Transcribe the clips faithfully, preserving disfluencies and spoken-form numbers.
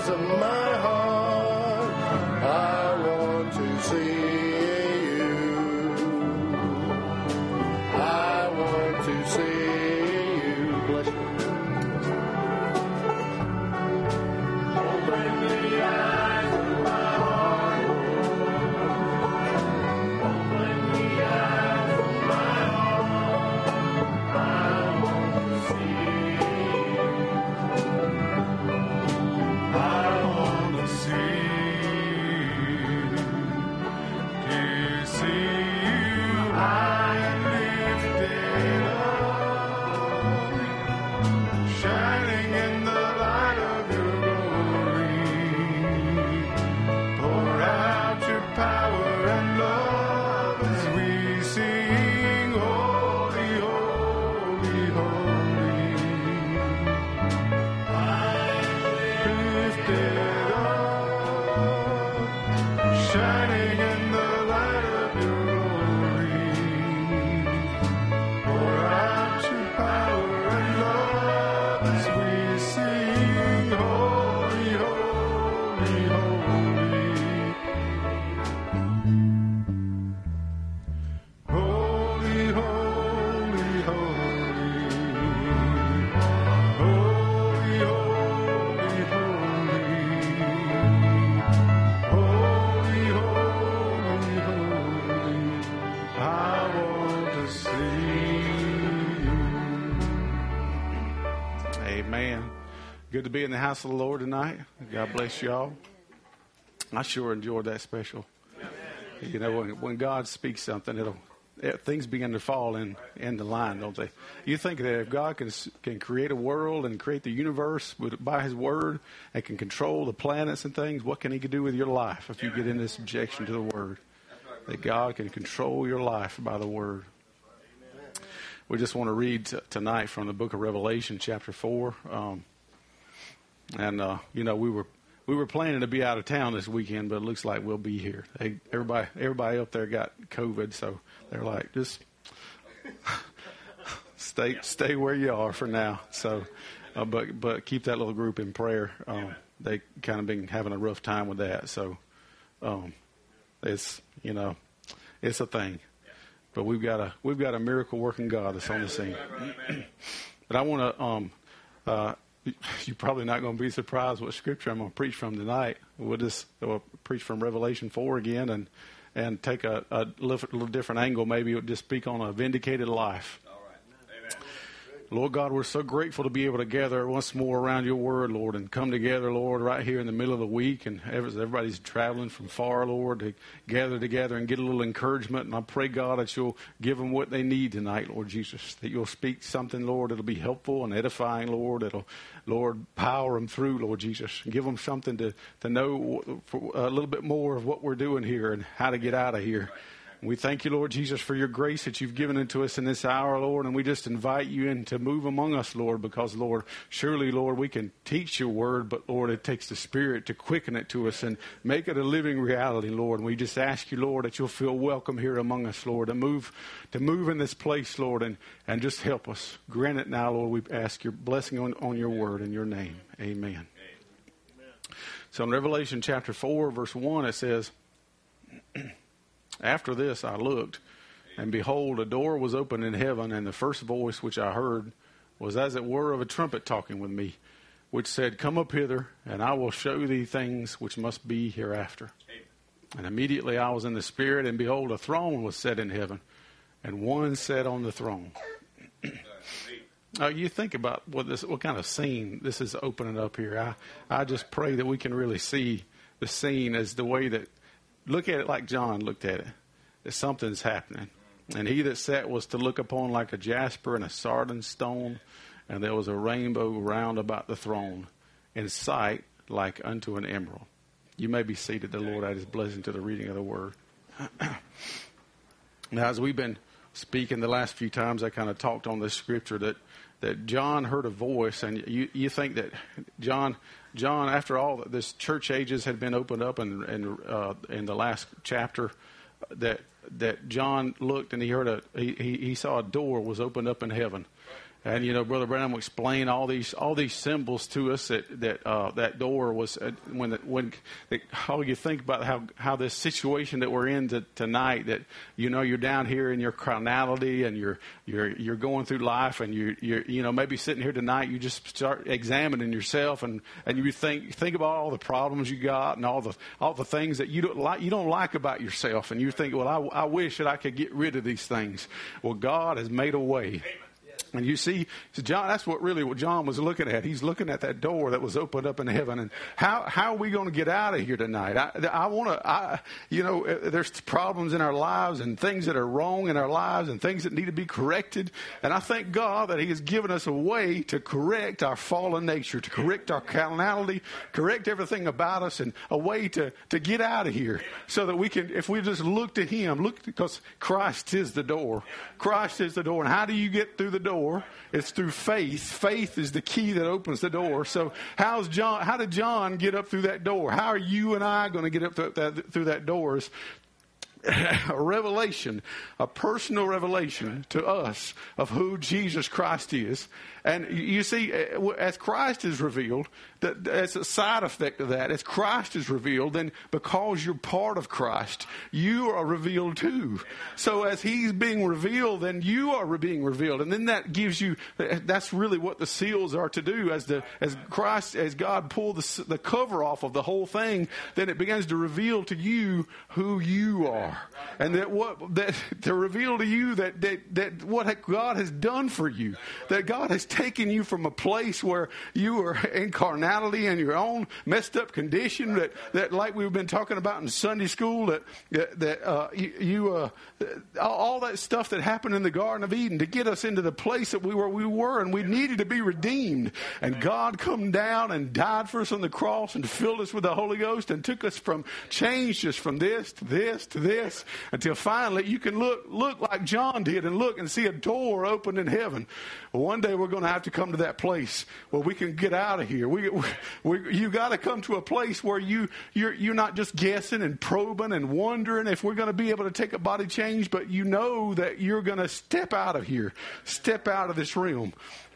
eyes of my heart, I want to see you. I want to see you. Bless you. Open the eyes of my heart, open the eyes of my heart, I want to see you. I want to see you, to see you high and lifted up, shining in the light of your glory. Pour out your power and love as we sing, holy, holy, holy. Lifted up, shining in the light of your glory. Pour out your power and love as we sing, holy, holy, holy. Holy, holy, holy. Holy, holy, holy. Holy, holy, holy. I want to see you. Amen. Good to be in the house of the Lord tonight. God bless y'all. I sure enjoyed that special. You know, when, when God speaks something, it'll it, things begin to fall in in the line, don't they? You think that if God can can create a world and create the universe with, by His Word, and can control the planets and things, what can He do with your life if you get into subjection to the Word? That God can control your life by the Word. We just want to read t- tonight from the book of Revelation, chapter four. Um, and uh, you know, we were we were planning to be out of town this weekend, but it looks like we'll be here. They, everybody everybody up there got COVID, so they're like, just stay stay where you are for now. So, uh, but but keep that little group in prayer. Um, they kind of been having a rough time with that, so um, it's you know it's a thing. But we've got a we've got a miracle working God that's on the scene. But I want to. Um, uh, you're probably not going to be surprised what scripture I'm going to preach from tonight. We'll just we'll preach from Revelation four again, and and take a, a little, little different angle. Maybe we'll just speak on a vindicated life. All right. Amen. Lord God, we're so grateful to be able to gather once more around your word, Lord, and come together, Lord, right here in the middle of the week. And everybody's traveling from far, Lord, to gather together and get a little encouragement. And I pray, God, that you'll give them what they need tonight, Lord Jesus, that you'll speak something, Lord, that'll be helpful and edifying, Lord, that'll, Lord, power them through, Lord Jesus. Give them something to, to know for a little bit more of what we're doing here and how to get out of here. We thank you, Lord Jesus, for your grace that you've given unto us in this hour, Lord, and we just invite you in to move among us, Lord, because, Lord, surely, Lord, we can teach your word, but, Lord, it takes the Spirit to quicken it to us and make it a living reality, Lord. And we just ask you, Lord, that you'll feel welcome here among us, Lord, to move to move in this place, Lord, and, and just help us. Grant it now, Lord, we ask your blessing on, on your word in your name. Amen. Amen. So in Revelation chapter four, verse one, it says, after this I looked, and behold, a door was opened in heaven, and the first voice which I heard was as it were of a trumpet talking with me, which said, Come up hither, and I will show thee things which must be hereafter. And immediately I was in the Spirit, and behold, a throne was set in heaven, and one sat on the throne. Now, you think about what this, what kind of scene this is opening up here. I, I just pray that we can really see the scene as the way that, look at it like John looked at it, that something's happening. And he that sat was to look upon like a jasper and a sardine stone, and there was a rainbow round about the throne, in sight like unto an emerald. You may be seated. The Lord add his blessing to the reading of the word. Now, as we've been speaking the last few times, I kind of talked on this scripture that, that John heard a voice, and you, you think that John, John, after all this church ages had been opened up in, in, uh, in the last chapter, that that John looked and he heard a he, he, he saw a door was opened up in heaven. And, you know, Brother Branham will explain all these all these symbols to us that that uh, that door was uh, when the, when the, how you think about how how this situation that we're in to, tonight, that, you know, you're down here in your carnality and you're you're you're going through life, and you you're you know maybe sitting here tonight, you just start examining yourself, and, and you think think about all the problems you got and all the all the things that you don't like you don't like about yourself, and you think, well, I, I wish that I could get rid of these things. Well, God has made a way. And you see, John, that's what really what John was looking at. He's looking at that door that was opened up in heaven. And how, how are we going to get out of here tonight? I, I want to, I, you know, there's problems in our lives and things that are wrong in our lives and things that need to be corrected. And I thank God that He has given us a way to correct our fallen nature, to correct our carnality, correct everything about us, and a way to, to get out of here so that we can, if we just look to Him, look, because Christ is the door. Christ is the door. And how do you get through the door? It's through faith. Faith is the key that opens the door. So how's John? How did John get up through that door? How are you and I going to get up through that, through that door? Is a revelation, a personal revelation to us of who Jesus Christ is. And you see, as Christ is revealed, that as a side effect of that, as Christ is revealed, then because you're part of Christ, you are revealed too. So as He's being revealed, then you are being revealed. And then that gives you, that's really what the seals are to do. As the as Christ, as God pulled the, the cover off of the whole thing, then it begins to reveal to you who you are. And that what that to reveal to you that, that, that what God has done for you, that God has taken you from a place where you were in carnality and your own messed up condition, that, that like we've been talking about in Sunday school, that that, that uh, you, you uh, all that stuff that happened in the Garden of Eden to get us into the place that we were we were and we needed to be redeemed. And God come down and died for us on the cross and filled us with the Holy Ghost and took us from, changed us from this to this to this, until finally you can look look like John did and look and see a door open in heaven. Well, one day we're going to have to come to that place where we can get out of here. We, we, we you got to come to a place where you you're you're not just guessing and probing and wondering if we're going to be able to take a body change, but you know that you're going to step out of here, step out of this realm.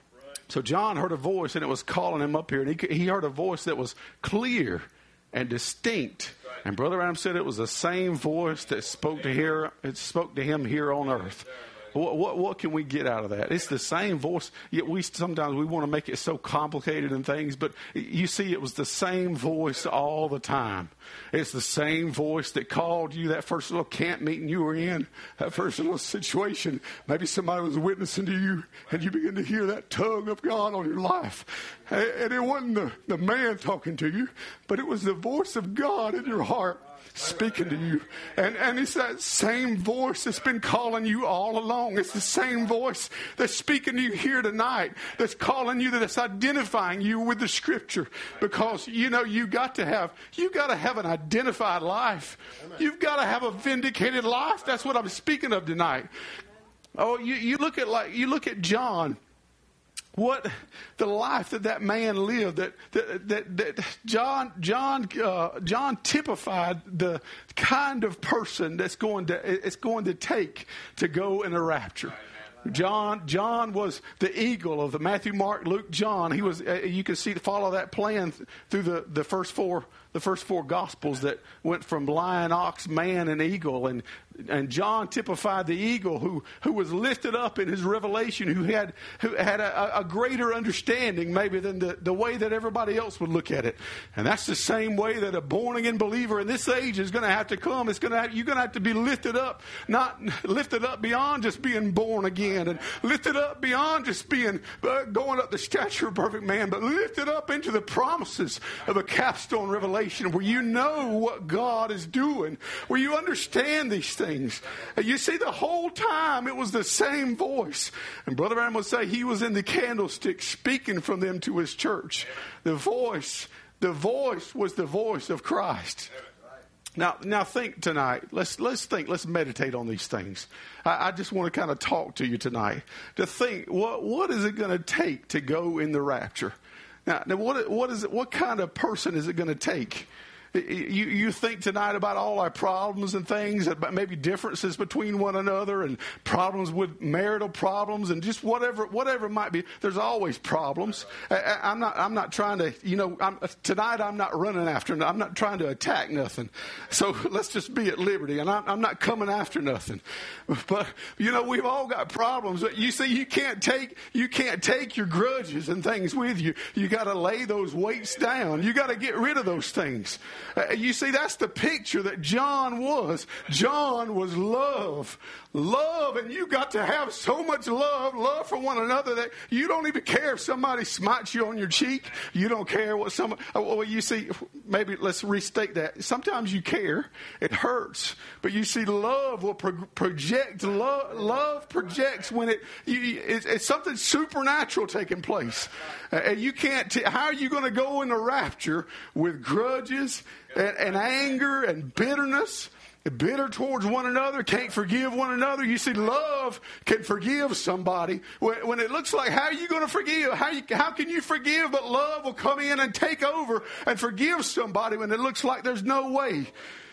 So John heard a voice, and it was calling him up here, and he he heard a voice that was clear and distinct. And Brother Branham said it was the same voice that spoke to here, it spoke to him here on earth. What, what what can we get out of that? It's the same voice. Yet we sometimes we want to make it so complicated and things, but you see, it was the same voice all the time. It's the same voice that called you that first little camp meeting you were in, that first little situation. Maybe somebody was witnessing to you, and you begin to hear that tug of God on your life. And it wasn't the, the man talking to you, but it was the voice of God in your heart speaking to you. And and it's that same voice that's been calling you all along. It's the same voice that's speaking to you here tonight, that's calling you, that's identifying you with the Scripture. Because, you know, you got to have you got to have an identified life. You've got to have a vindicated life. That's what I'm speaking of tonight. Oh, you, you look at like you look at John. What the life that that man lived, that that that, that John John uh, John typified the kind of person that's going to it's going to take to go in a rapture. John John was the eagle of the Matthew, Mark, Luke, John. He was. Uh, you can see follow that plan through the, the first four the first four Gospels that went from lion, ox, man, and eagle. And and John typified the eagle who, who was lifted up in his revelation, who had who had a, a greater understanding maybe than the, the way that everybody else would look at it. And that's the same way that a born again believer in this age is going to have to come. It's going to have, you're going to have to be lifted up, not lifted up beyond just being born again, and lifted up beyond just being uh, going up the stature of a perfect man, but lifted up into the promises of a capstone revelation where you know what God is doing, where you understand these things. You see, the whole time it was the same voice. And Brother Branham would say he was in the candlestick speaking from them to his church. The voice, the voice was the voice of Christ. Now, now think tonight. Let's let's think. Let's meditate on these things. I, I just want to kind of talk to you tonight to think what what is it going to take to go in the rapture? Now, now what what is it? What kind of person is it going to take? You, you think tonight about all our problems and things, about maybe differences between one another and problems with marital problems and just whatever whatever it might be. There's always problems. I, I'm not I'm not trying to, you know, I'm, tonight I'm not running after, I'm not trying to attack nothing. So let's just be at liberty. And I'm, I'm not coming after nothing. But, you know, we've all got problems. You see, you can't take, you can't take your grudges and things with you. You got to lay those weights down. You got to get rid of those things. Uh, you see, that's the picture that John was. John was love. Love, and you got to have so much love, love for one another that you don't even care if somebody smites you on your cheek. You don't care what somebody, well, you see, maybe let's restate that. Sometimes you care. It hurts. But you see, love will pro- project, love, love projects when it, you, it's, it's something supernatural taking place. Uh, and you can't, t- how are you going to go in the rapture with grudges and, and anger and bitterness? Bitter towards one another, can't forgive one another. You see, love can forgive somebody. When, when it looks like, how are you going to forgive? How, you, how can you forgive? But love will come in and take over and forgive somebody when it looks like there's no way.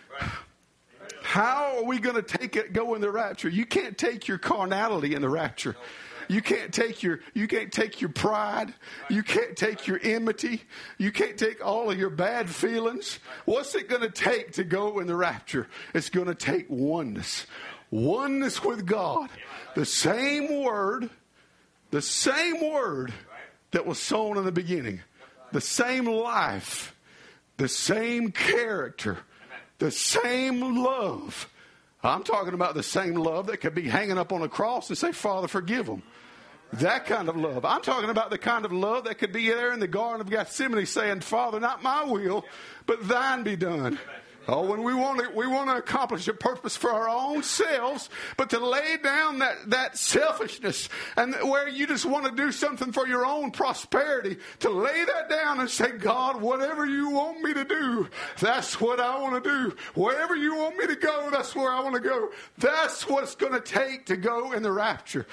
How are we going to take it, go in the rapture? You can't take your carnality in the rapture. You can't take your you can't take your pride. You can't take your enmity. You can't take all of your bad feelings. What's it going to take to go in the rapture? It's going to take oneness. Oneness with God. The same word, the same word that was sown in the beginning. The same life. The same character. The same love. I'm talking about the same love that could be hanging up on a cross and say, Father, forgive them. That kind of love. I'm talking about the kind of love that could be there in the Garden of Gethsemane saying, Father, not my will, but thine be done. Oh, when we want to, we want to accomplish a purpose for our own selves, but to lay down that, that selfishness and where you just want to do something for your own prosperity, to lay that down and say, God, whatever you want me to do, that's what I want to do. Wherever you want me to go, that's where I want to go. That's what it's going to take to go in the rapture.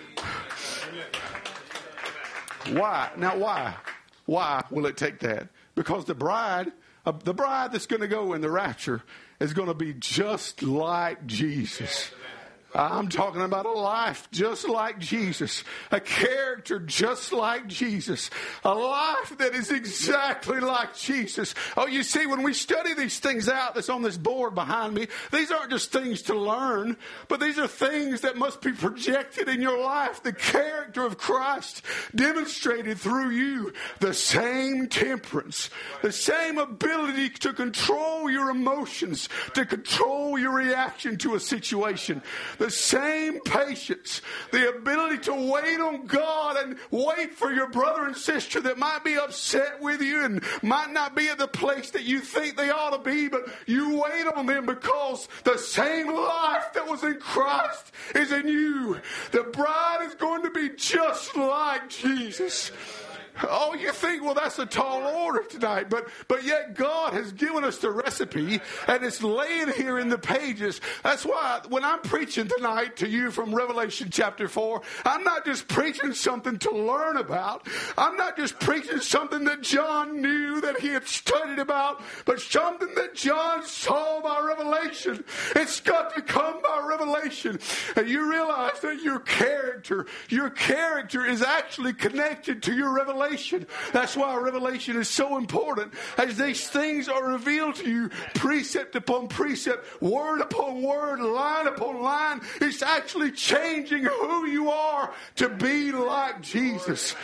Why? Now, why? Why will it take that? Because the bride, uh, the bride that's going to go in the rapture is going to be just like Jesus. I'm talking about a life just like Jesus, a character just like Jesus, a life that is exactly like Jesus. Oh, you see, when we study these things out that's on this board behind me, these aren't just things to learn, but these are things that must be projected in your life. The character of Christ demonstrated through you, the same temperance, the same ability to control your emotions, to control your reaction to a situation. The same patience, the ability to wait on God and wait for your brother and sister that might be upset with you and might not be at the place that you think they ought to be, but you wait on them because the same life that was in Christ is in you. The bride is going to be just like Jesus. Oh, you think, well, that's a tall order tonight, but but yet God has given us the recipe, and it's laying here in the pages. That's why when I'm preaching tonight to you from Revelation chapter four, I'm not just preaching something to learn about. I'm not just preaching something that John knew, that he had studied about, but something that John saw by revelation. It's got to come by revelation. And you realize that your character, your character is actually connected to your revelation. That's why revelation is so important. As these things are revealed to you, precept upon precept, word upon word, line upon line, it's actually changing who you are to be like Jesus.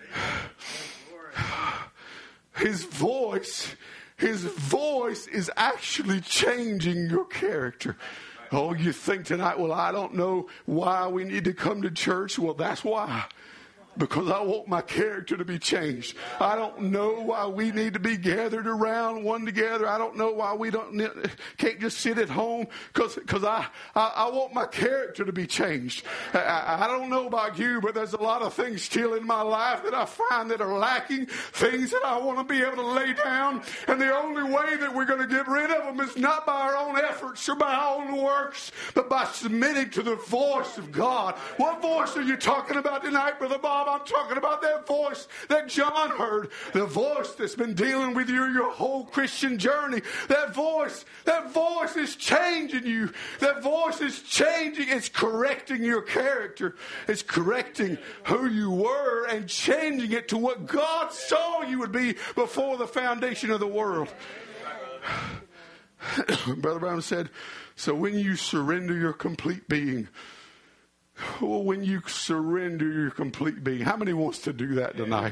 His voice, his voice is actually changing your character. Oh, you think tonight, well, I don't know why we need to come to church. Well, that's why. Because I want my character to be changed. I don't know why we need to be gathered around one together. I don't know why we don't can't just sit at home. Because because I, I I want my character to be changed. I, I don't know about you, but there's a lot of things still in my life that I find that are lacking. Things that I want to be able to lay down. And the only way that we're going to get rid of them is not by our own efforts or by our own works, but by submitting to the voice of God. What voice are you talking about tonight, Brother Bob? Bob, I'm talking about that voice that John heard. The voice that's been dealing with you your whole Christian journey. That voice, that voice is changing you. That voice is changing. It's correcting your character. It's correcting who you were and changing it to what God saw you would be before the foundation of the world. Brother Brown said, so when you surrender your complete being, oh, when you surrender your complete being, how many wants to do that tonight?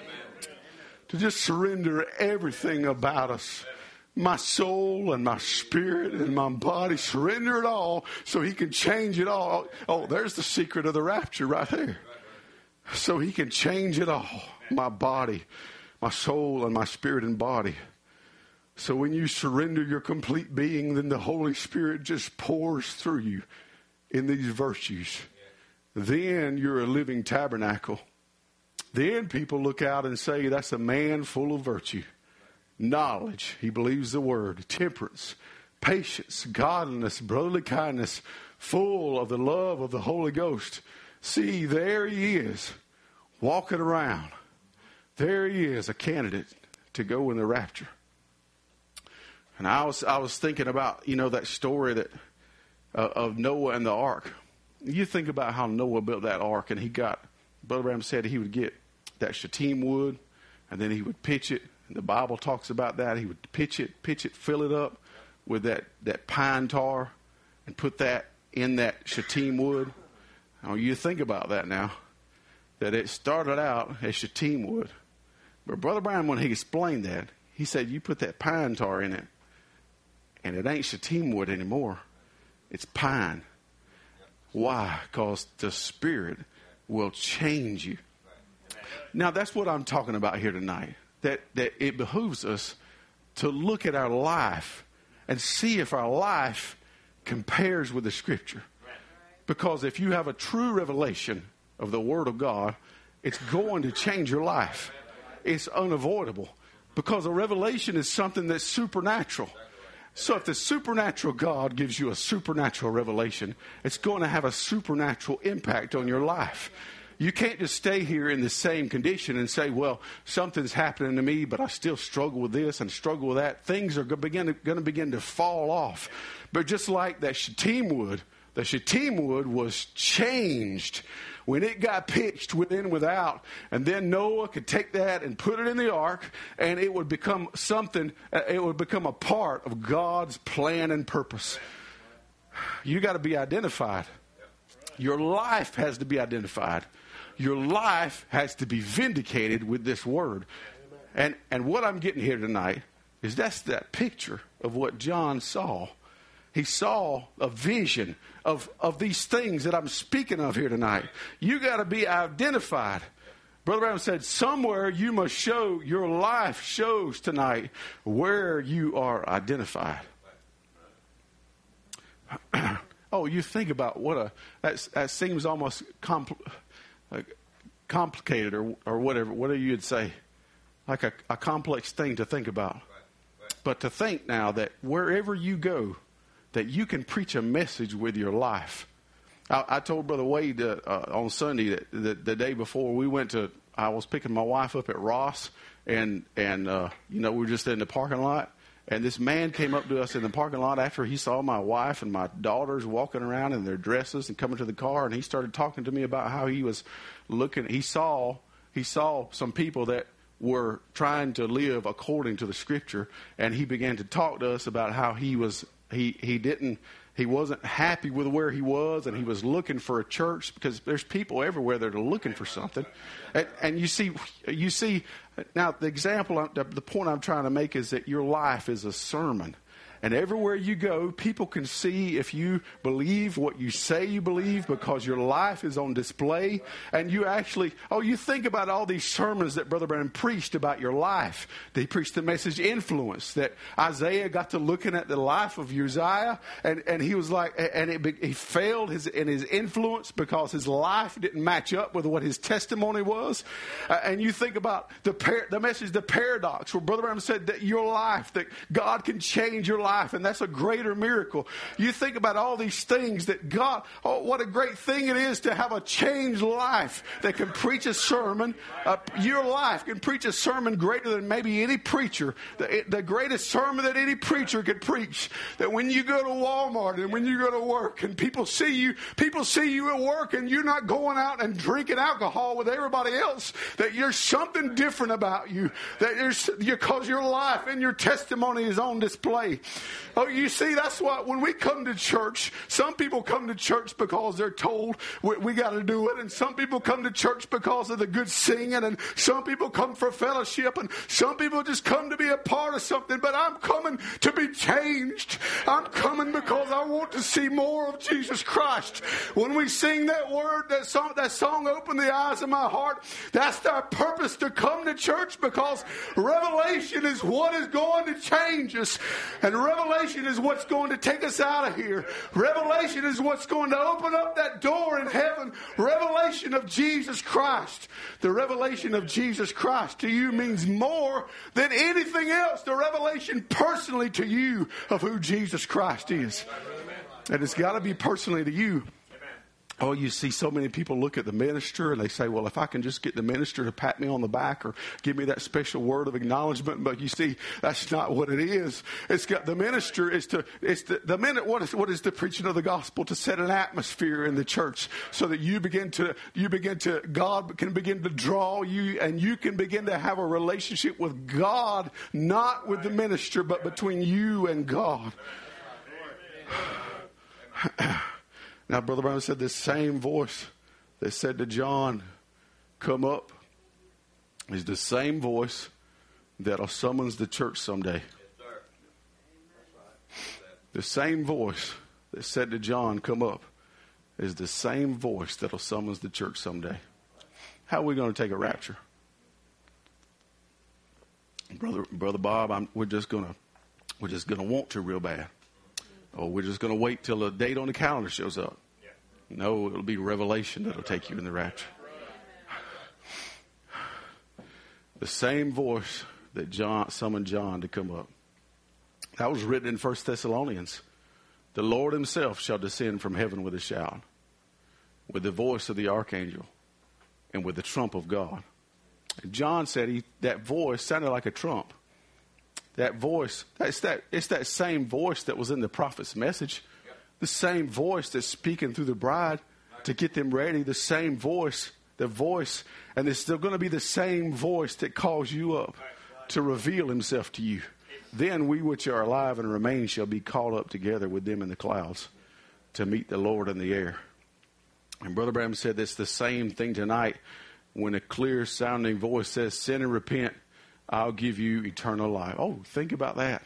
To just surrender everything about us. My soul and my spirit and my body, surrender it all so he can change it all. Oh, there's the secret of the rapture right there. So he can change it all. My body, my soul and my spirit and body. So when you surrender your complete being, then the Holy Spirit just pours through you in these virtues. Then you're a living tabernacle. Then people look out and say, that's a man full of virtue. Knowledge, he believes the word. Temperance, patience, godliness, brotherly kindness, full of the love of the Holy Ghost. See, there he is, walking around. There he is, a candidate to go in the rapture. And I was I was thinking about, you know, that story that uh, of Noah and the ark. You think about how Noah built that ark, and he got, Brother Branham said he would get that shittim wood, and then he would pitch it. And the Bible talks about that. He would pitch it, pitch it, fill it up with that, that pine tar, and put that in that shittim wood. Now, you think about that now, that it started out as shittim wood. But Brother Branham, when he explained that, he said, you put that pine tar in it, and it ain't shittim wood anymore. It's pine. Why? Because the Spirit will change you. Now, that's what I'm talking about here tonight. That, that it behooves us to look at our life and see if our life compares with the Scripture. Because if you have a true revelation of the Word of God, it's going to change your life. It's unavoidable. Because a revelation is something that's supernatural. So if the supernatural God gives you a supernatural revelation, it's going to have a supernatural impact on your life. You can't just stay here in the same condition and say, well, something's happening to me, but I still struggle with this and struggle with that. Things are going to begin to fall off. But just like that shittim wood, the shittim wood was changed when it got pitched within and without. And then Noah could take that and put it in the ark, and it would become something, it would become a part of God's plan and purpose. You got to be identified. Your life has to be identified. Your life has to be vindicated with this word. And and what I'm getting here tonight is that's that picture of what John saw. He saw a vision of, of these things that I'm speaking of here tonight. You got to be identified. Brother Branham said, somewhere you must show, your life shows tonight where you are identified. Oh, you think about what a, that, that seems almost compl- like complicated or or whatever, whatever you'd say. Like a, a complex thing to think about. But to think now that wherever you go, that you can preach a message with your life. I, I told Brother Wade uh, uh, on Sunday that the, the day before we went to, I was picking my wife up at Ross, and and uh, you know we were just in the parking lot, and this man came up to us in the parking lot after he saw my wife and my daughters walking around in their dresses and coming to the car, and he started talking to me about how he was looking. He saw he saw some people that were trying to live according to the Scripture, and he began to talk to us about how he was. He he didn't he wasn't happy with where he was, and he was looking for a church because there's people everywhere that are looking for something, and, and you see you see now the example the, the point I'm trying to make is that your life is a sermon. And everywhere you go, people can see if you believe what you say you believe because your life is on display. And you actually, oh, you think about all these sermons that Brother Branham preached about your life. They preached the message influence, that Isaiah got to looking at the life of Uzziah, and, and he was like, and it, he failed his, in his influence because his life didn't match up with what his testimony was. Uh, and you think about the par- the message, the paradox, where Brother Branham said that your life, that God can change your life. life, and that's a greater miracle. You think about all these things that God, oh, what a great thing it is to have a changed life that can preach a sermon. Uh, your life can preach a sermon greater than maybe any preacher. The, the greatest sermon that any preacher could preach. That when you go to Walmart and when you go to work and people see you, people see you at work and you're not going out and drinking alcohol with everybody else. That there's something different about you. That there's, because your life and your testimony is on display. Oh, you see, that's why when we come to church, some people come to church because they're told we, we got to do it. And some people come to church because of the good singing. And some people come for fellowship. And some people just come to be a part of something. But I'm coming to be changed. I'm coming because I want to see more of Jesus Christ. When we sing that word, that song, that song, Open the Eyes of My Heart, that's our purpose to come to church, because revelation is what is going to change us. And revelation is what's going to take us out of here. Revelation is what's going to open up that door in heaven. Revelation of Jesus Christ. The revelation of Jesus Christ to you means more than anything else. The revelation personally to you of who Jesus Christ is. And it's got to be personally to you. Oh, you see so many people look at the minister and they say, well, if I can just get the minister to pat me on the back or give me that special word of acknowledgement. But you see, that's not what it is. It's got the minister is to, it's the, the minute, what is, what is the preaching of the gospel? To set an atmosphere in the church so that you begin to, you begin to, God can begin to draw you and you can begin to have a relationship with God, not with the minister, but between you and God. Now, Brother Brown said this same voice that said to John, come up, is the same voice that'll summons the church someday. The same voice that said to John, come up, is the same voice that'll summons the church someday. How are we going to take a rapture? Brother, Brother Bob, I'm, we're just going to, we're just going to want to real bad. Or we're just going to wait till a date on the calendar shows up. No, it'll be revelation that'll take you in the rapture. The same voice that John summoned John to come up. That was written in First Thessalonians. The Lord himself shall descend from heaven with a shout, with the voice of the archangel, and with the trump of God. And John said he, that voice sounded like a trump. That voice, it's that, it's that same voice that was in the prophet's message. The same voice that's speaking through the bride to get them ready. The same voice, the voice. And it's still going to be the same voice that calls you up to reveal himself to you. Then we which are alive and remain shall be caught up together with them in the clouds to meet the Lord in the air. And Brother Branham said it's the same thing tonight when a clear sounding voice says, sin and repent. I'll give you eternal life. Oh, think about that.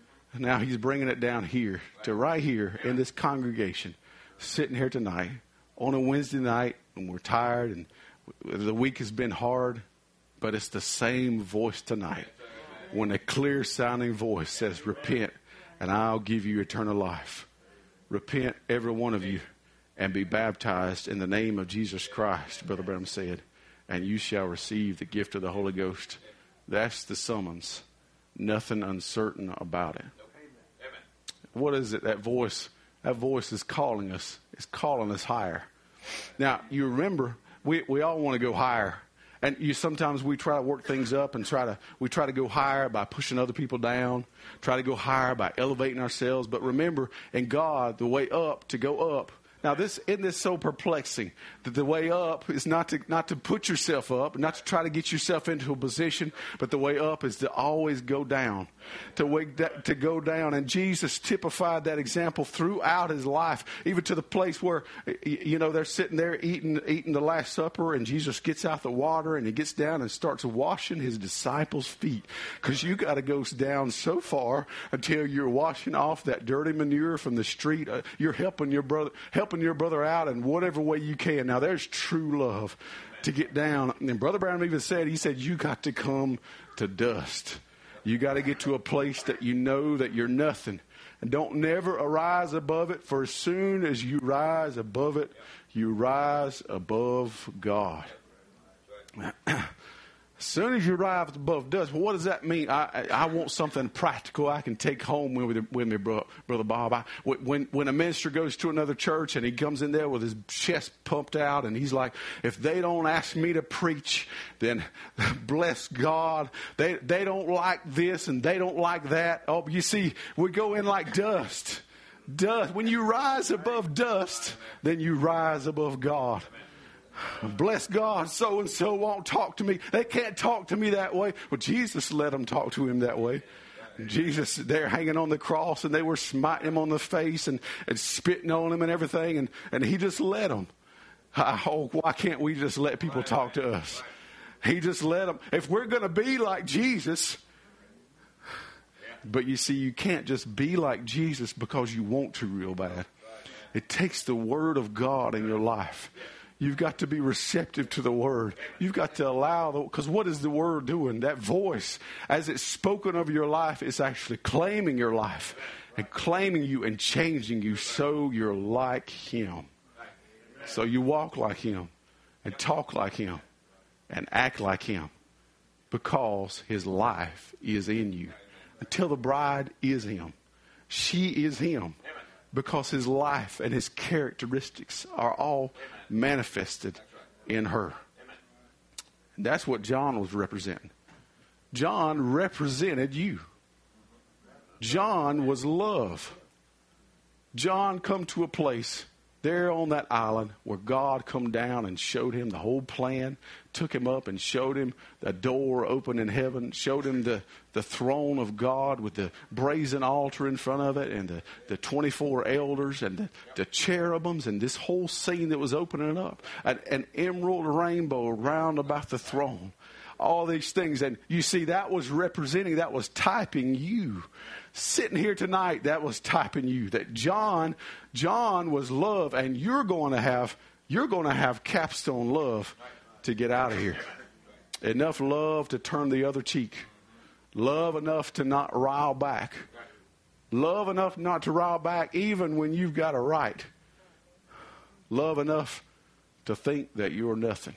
Now he's bringing it down here to right here in this congregation, sitting here tonight on a Wednesday night when we're tired and the week has been hard, but it's the same voice tonight. When a clear sounding voice says, repent and I'll give you eternal life. Repent, every one of you, and be baptized in the name of Jesus Christ, Brother Branham said, and you shall receive the gift of the Holy Ghost. That's the summons. Nothing uncertain about it. Amen. What is it? That voice, that voice is calling us. It's calling us higher. Now, you remember, we, we all want to go higher. And you sometimes we try to work things up and try to we try to go higher by pushing other people down, try to go higher by elevating ourselves. But remember, in God, the way up to go up. Now, this isn't this so perplexing that the way up is not to not to put yourself up, not to try to get yourself into a position, but the way up is to always go down, to wake that, to go down. And Jesus typified that example throughout his life, even to the place where you know they're sitting there eating eating the Last Supper, and Jesus gets out the water and he gets down and starts washing his disciples' feet, because you got to go down so far until you're washing off that dirty manure from the street. Uh, you're helping your brother help. Helping your brother out in whatever way you can. Now, there's true love to get down. And Brother Brown even said, he said, you got to come to dust. You got to get to a place that you know that you're nothing. And don't never arise above it, for as soon as you rise above it, you rise above God. As soon as you rise above dust, well, what does that mean? I, I want something practical I can take home with, with me, bro, Brother Bob. I, when, when a minister goes to another church and he comes in there with his chest pumped out and he's like, if they don't ask me to preach, then bless God. They, they don't like this and they don't like that. Oh, you see, we go in like dust. Dust. When you rise above dust, then you rise above God. Bless God, so-and-so won't talk to me. They can't talk to me that way. Well, Jesus let them talk to him that way. Jesus, they're hanging on the cross, and they were smiting him on the face and, and spitting on him and everything, and, and he just let them. Oh, why can't we just let people talk to us? He just let them. If we're going to be like Jesus, but you see, you can't just be like Jesus because you want to real bad. It takes the Word of God in your life. You've got to be receptive to the Word. You've got to allow the, because what is the Word doing? That voice, as it's spoken of your life, it's actually claiming your life and claiming you and changing you so you're like Him. So you walk like Him and talk like Him and act like Him because His life is in you. Until the bride is Him. She is Him. Because His life and His characteristics are all manifested in her. And that's what John was representing. John represented you. John was love. John come to a place there on that island where God come down and showed him the whole plan, took him up and showed him the door open in heaven, showed him the, the throne of God with the brazen altar in front of it and the, the twenty-four elders and the, the cherubims and this whole scene that was opening up. An, an emerald rainbow round about the throne. All these things. And you see, that was representing, that was typing you. Sitting here tonight, that was typing you. That John, John was love, and you're going to have, you're going to have capstone love to get out of here. Enough love to turn the other cheek. Love enough to not rile back. Love enough not to rile back even when you've got a right. Love enough to think that you're nothing.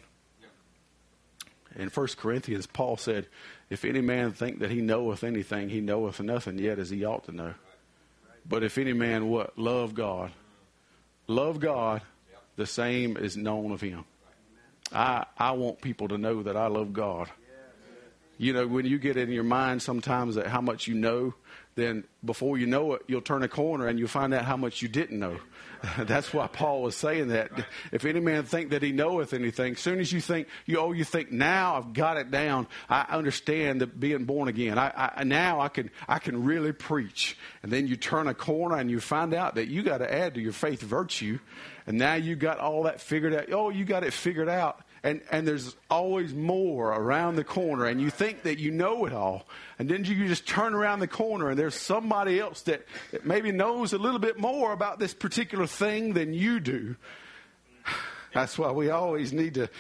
In First Corinthians, Paul said, if any man think that he knoweth anything, he knoweth nothing yet as he ought to know. But if any man what? Love God. Love God, the same is known of him. I, I want people to know that I love God. You know, when you get in your mind sometimes that how much you know, then before you know it, you'll turn a corner and you'll find out how much you didn't know. That's why Paul was saying that. If any man think that he knoweth anything, as soon as you think, you oh, you think, now I've got it down. I understand that being born again. I, I now I can I can really preach. And then you turn a corner and you find out that you got to add to your faith virtue. And now you got all that figured out. Oh, you got it figured out. And and there's always more around the corner, and you think that you know it all. And then you just turn around the corner, and there's somebody else that, that maybe knows a little bit more about this particular thing than you do. That's why we always need to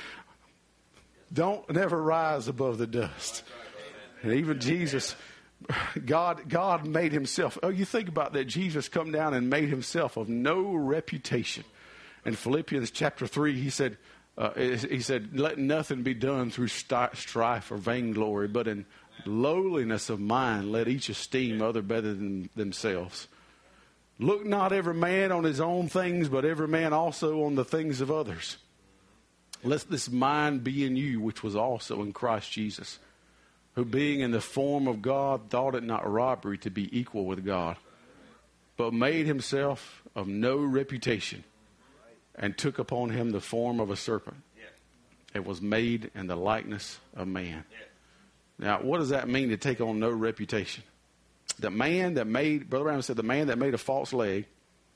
don't never rise above the dust. And even Jesus, God, God made himself. Oh, you think about that. Jesus come down and made himself of no reputation. In Philippians chapter three, he said, Uh, he said, let nothing be done through strife or vainglory, but in lowliness of mind, let each esteem other better than themselves. Look not every man on his own things, but every man also on the things of others. Let this mind be in you, which was also in Christ Jesus, who being in the form of God, thought it not robbery to be equal with God, but made himself of no reputation, and took upon him the form of a serpent. It was made in the likeness of man. Now, what does that mean to take on no reputation? The man that made, Brother Brown said, the man that made a false leg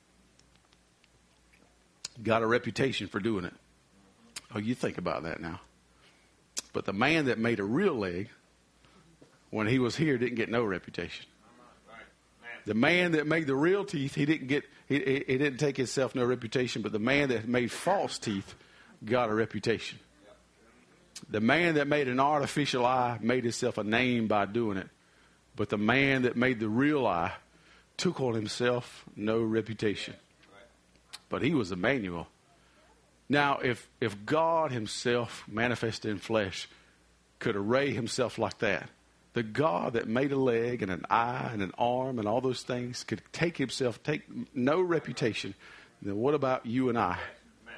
got a reputation for doing it. Oh, you think about that now. But the man that made a real leg, when he was here, didn't get no reputation. The man that made the real teeth, he didn't get, he, he didn't take himself no reputation, but the man that made false teeth got a reputation. The man that made an artificial eye made himself a name by doing it. But the man that made the real eye took on himself no reputation. But he was Emmanuel. Now, if, if God himself manifested in flesh could array himself like that. The God that made a leg and an eye and an arm and all those things could take himself, take no reputation. Then what about you and I?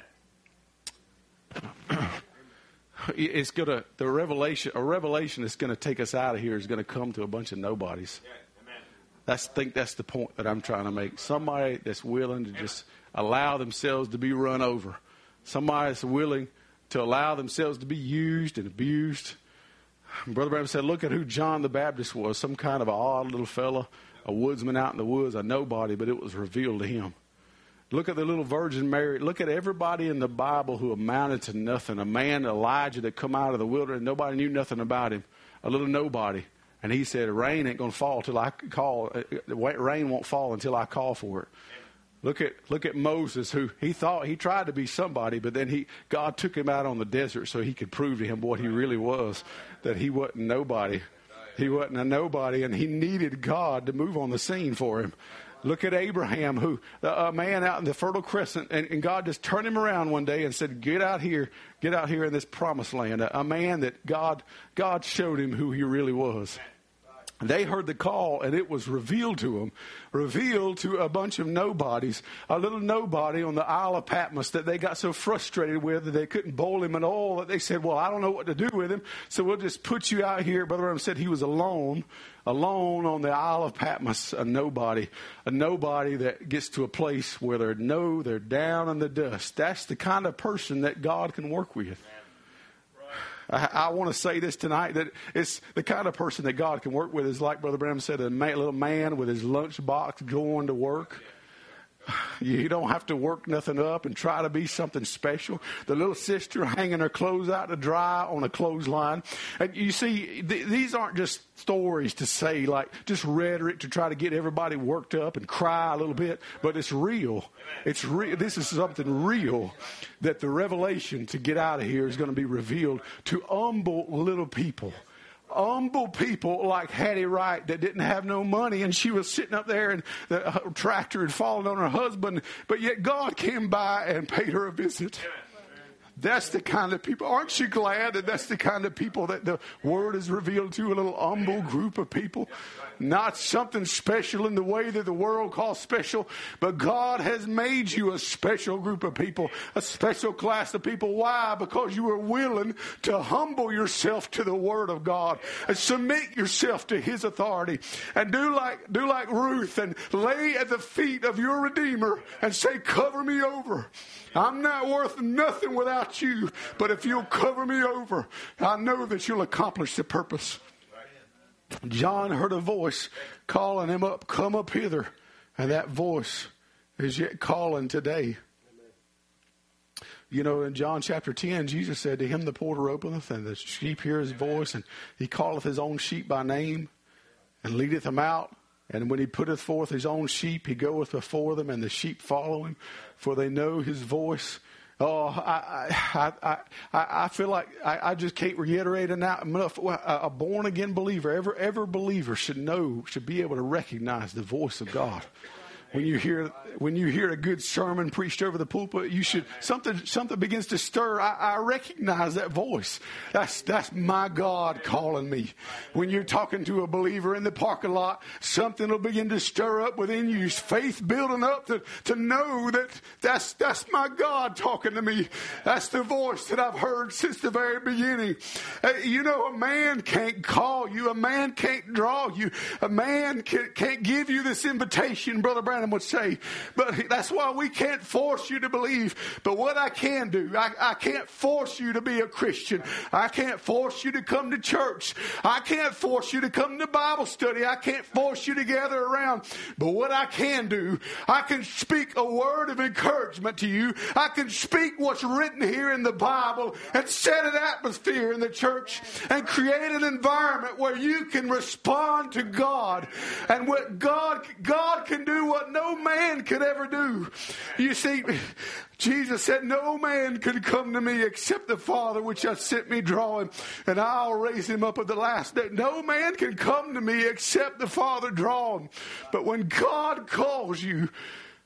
It's gonna the revelation a revelation that's gonna take us out of here is gonna come to a bunch of nobodies. That's I think that's the point that I'm trying to make. Somebody that's willing to just allow themselves to be run over. Somebody that's willing to allow themselves to be used and abused. Brother Branham said, look at who John the Baptist was. Some kind of an odd little fella, a woodsman out in the woods, a nobody, but it was revealed to him. Look at the little Virgin Mary. Look at everybody in the Bible who amounted to nothing. A man, Elijah, that come out of the wilderness. Nobody knew nothing about him. A little nobody. And he said, rain ain't going to fall till I call. Rain won't fall until I call for it. Look at look at Moses, who he thought he tried to be somebody, but then he God took him out on the desert so he could prove to him what he really was, that he wasn't nobody. He wasn't a nobody, and he needed God to move on the scene for him. Look at Abraham, who a man out in the Fertile Crescent, and, and God just turned him around one day and said, "Get out here, get out here in this promised land." A, a man that God God showed him who he really was. They heard the call, and it was revealed to them, revealed to a bunch of nobodies, a little nobody on the Isle of Patmos that they got so frustrated with that they couldn't bowl him at all, that they said, well, I don't know what to do with him, so we'll just put you out here. Brother Branham said he was alone, alone on the Isle of Patmos, a nobody, a nobody that gets to a place where they're no, they're down in the dust. That's the kind of person that God can work with. I, I want to say this tonight, that it's the kind of person that God can work with is like Brother Branham said, a man, little man with his lunchbox going to work. You don't have to work nothing up and try to be something special. The little sister hanging her clothes out to dry on a clothesline. And you see, th- these aren't just stories to say, like just rhetoric to try to get everybody worked up and cry a little bit, but it's real. It's real. This is something real, that the revelation to get out of here is going to be revealed to humble little people. Humble people like Hattie Wright that didn't have no money, and she was sitting up there and the tractor had fallen on her husband, but yet God came by and paid her a visit. That's the kind of people. Aren't you glad that that's the kind of people that the Word is revealed to, a little humble group of people? Not something special in the way that the world calls special, but God has made you a special group of people, a special class of people. Why? Because you are willing to humble yourself to the Word of God and submit yourself to His authority, and do like do like Ruth and lay at the feet of your Redeemer and say, cover me over. I'm not worth nothing without you, but if you'll cover me over, I know that you'll accomplish the purpose. John heard a voice calling him up, come up hither. And that voice is yet calling today. You know, in John chapter ten, Jesus said, to him the porter openeth, and the sheep hear his voice, and he calleth his own sheep by name, and leadeth them out. And when he putteth forth his own sheep, he goeth before them, and the sheep follow him, for they know his voice. Oh, I I I I, I feel like I, I just can't reiterate enough. A born again believer, every every believer should know, should be able to recognize the voice of God. When you hear when you hear a good sermon preached over the pulpit, you should something something begins to stir. I, I recognize that voice. That's that's my God calling me. When you're talking to a believer in the parking lot, something will begin to stir up within you. Faith building up to, to know that that's that's my God talking to me. That's the voice that I've heard since the very beginning. Uh, you know, a man can't call you. A man can't draw you. A man can, can't give you this invitation, Brother Brown would say, but that's why we can't force you to believe. But what I can do, I, I can't force you to be a Christian. I can't force you to come to church. I can't force you to come to Bible study. I can't force you to gather around. But what I can do, I can speak a word of encouragement to you. I can speak what's written here in the Bible and set an atmosphere in the church and create an environment where you can respond to God, and what God God can do what no man could ever do. You see, Jesus said, no man can come to me except the Father which hath sent me draw him, and I'll raise him up at the last day. No man can come to me except the Father draw him. But when God calls you,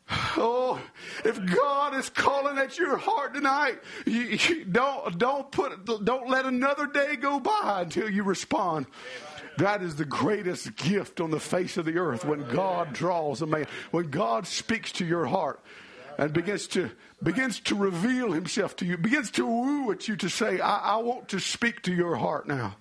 Oh, if God is calling at your heart tonight, you, you don't don't put don't let another day go by until you respond. That is the greatest gift on the face of the earth, when God draws a man, when God speaks to your heart and begins to begins to reveal himself to you, begins to woo at you to say, I, I want to speak to your heart now.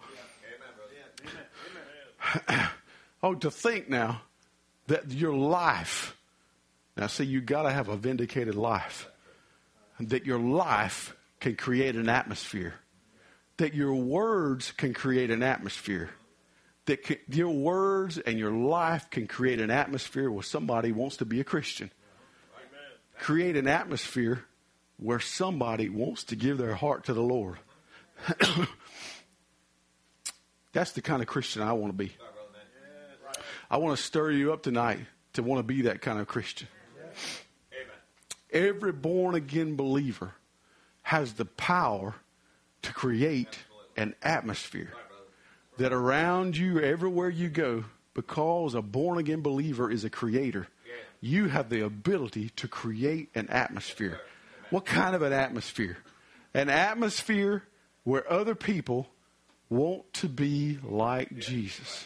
Oh, to think now that your life, now see, you got to have a vindicated life, that your life can create an atmosphere, that your words can create an atmosphere, that can, your words and your life can create an atmosphere where somebody wants to be a Christian. Create an atmosphere where somebody wants to give their heart to the Lord. That's the kind of Christian I want to be. I want to stir you up tonight to want to be that kind of Christian. Every born-again believer has the power to create an atmosphere that around you, everywhere you go, because a born-again believer is a creator, you have the ability to create an atmosphere. What kind of an atmosphere? An atmosphere where other people want to be like Jesus.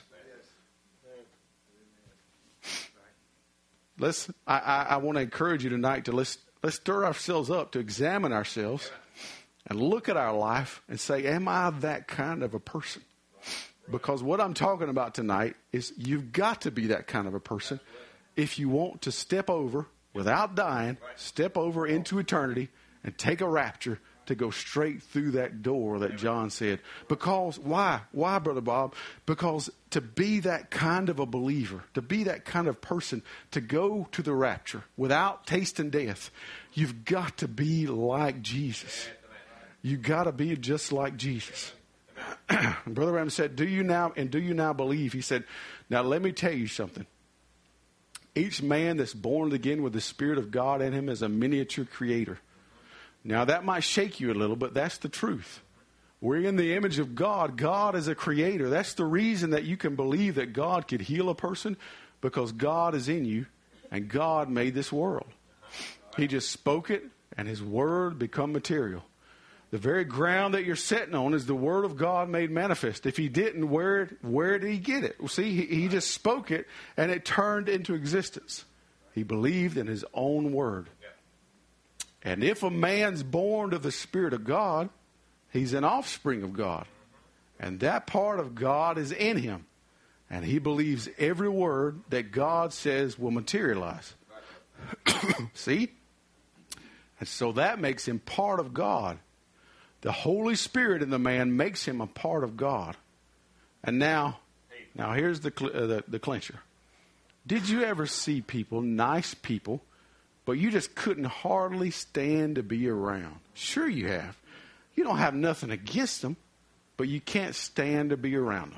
Let's. I, I, I want to encourage you tonight to let's let's stir ourselves up, to examine ourselves, and look at our life and say, "Am I that kind of a person?" Because what I'm talking about tonight is you've got to be that kind of a person if you want to step over without dying, step over into eternity, and take a rapture to go straight through that door that John said. Because, why? Why, Brother Bob? Because to be that kind of a believer, to be that kind of person, to go to the rapture without tasting death, you've got to be like Jesus. You've got to be just like Jesus. Brother Ram said, do you now, and do you now believe? He said, now let me tell you something. Each man that's born again with the Spirit of God in him is a miniature creator. Now, that might shake you a little, but that's the truth. We're in the image of God. God is a creator. That's the reason that you can believe that God could heal a person, because God is in you, and God made this world. He just spoke it, and his word become material. The very ground that you're sitting on is the word of God made manifest. If he didn't, where, where did he get it? Well, see, he, he just spoke it, and it turned into existence. He believed in his own word. And if a man's born of the Spirit of God, he's an offspring of God. And that part of God is in him. And he believes every word that God says will materialize. See? And so that makes him part of God. The Holy Spirit in the man makes him a part of God. And now, now here's the, uh, the, the clincher. Did you ever see people, nice people, but you just couldn't hardly stand to be around? Sure you have. You don't have nothing against them, but you can't stand to be around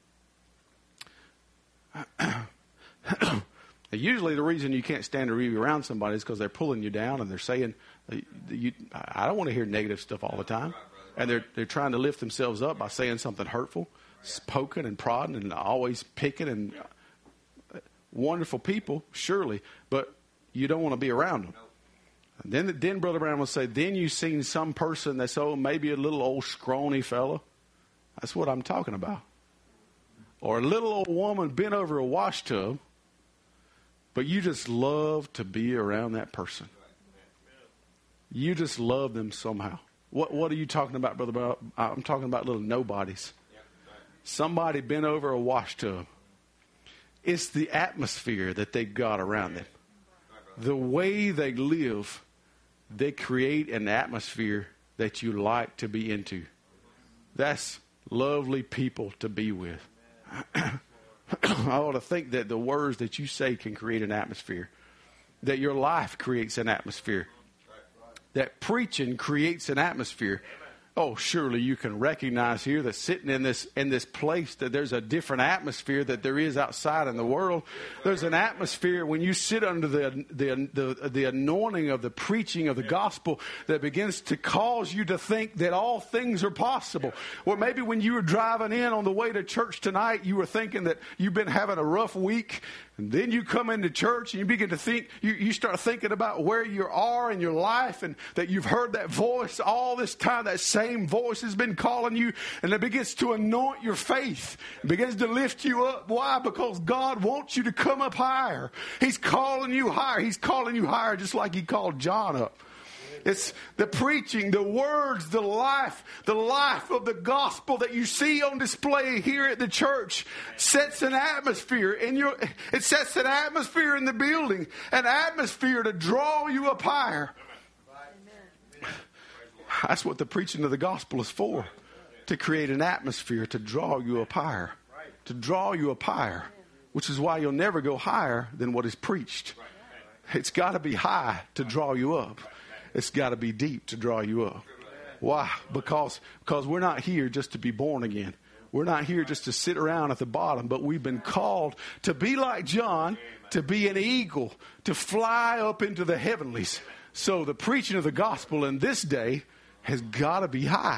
them. Usually the reason you can't stand to be around somebody is because they're pulling you down and they're saying, you, I don't want to hear negative stuff all the time. And they're, they're trying to lift themselves up by saying something hurtful, poking and prodding and always picking. And wonderful people, surely, but you don't want to be around them. And then, then Brother Brown will say, then you've seen some person that's oh, maybe a little old scrawny fella. That's what I'm talking about. Or a little old woman bent over a wash tub, but you just love to be around that person. You just love them somehow. What What are you talking about, Brother Brown? I'm talking about little nobodies. Somebody bent over a wash tub. It's the atmosphere that they've got around them. The way they live, they create an atmosphere that you like to be into. That's lovely people to be with. I ought to think that the words that you say can create an atmosphere. That your life creates an atmosphere. That preaching creates an atmosphere. Oh, surely you can recognize here that sitting in this in this place that there's a different atmosphere that there is outside in the world. There's an atmosphere when you sit under the the the, the anointing of the preaching of the gospel that begins to cause you to think that all things are possible. Or maybe when you were driving in on the way to church tonight, you were thinking that you've been having a rough week. And then you come into church and you begin to think, you, you start thinking about where you are in your life and that you've heard that voice all this time. That same voice has been calling you, and it begins to anoint your faith. It begins to lift you up. Why? Because God wants you to come up higher. He's calling you higher. He's calling you higher just like he called John up. It's the preaching, the words, the life, the life of the gospel that you see on display here at the church sets an atmosphere in your, it sets an atmosphere in the building, an atmosphere to draw you up higher. That's what the preaching of the gospel is for, to create an atmosphere to draw you up higher, to draw you up higher, which is why you'll never go higher than what is preached. It's got to be high to draw you up. It's got to be deep to draw you up. Why? Because, because we're not here just to be born again. We're not here just to sit around at the bottom, but we've been called to be like John, to be an eagle, to fly up into the heavenlies. So the preaching of the gospel in this day has got to be high.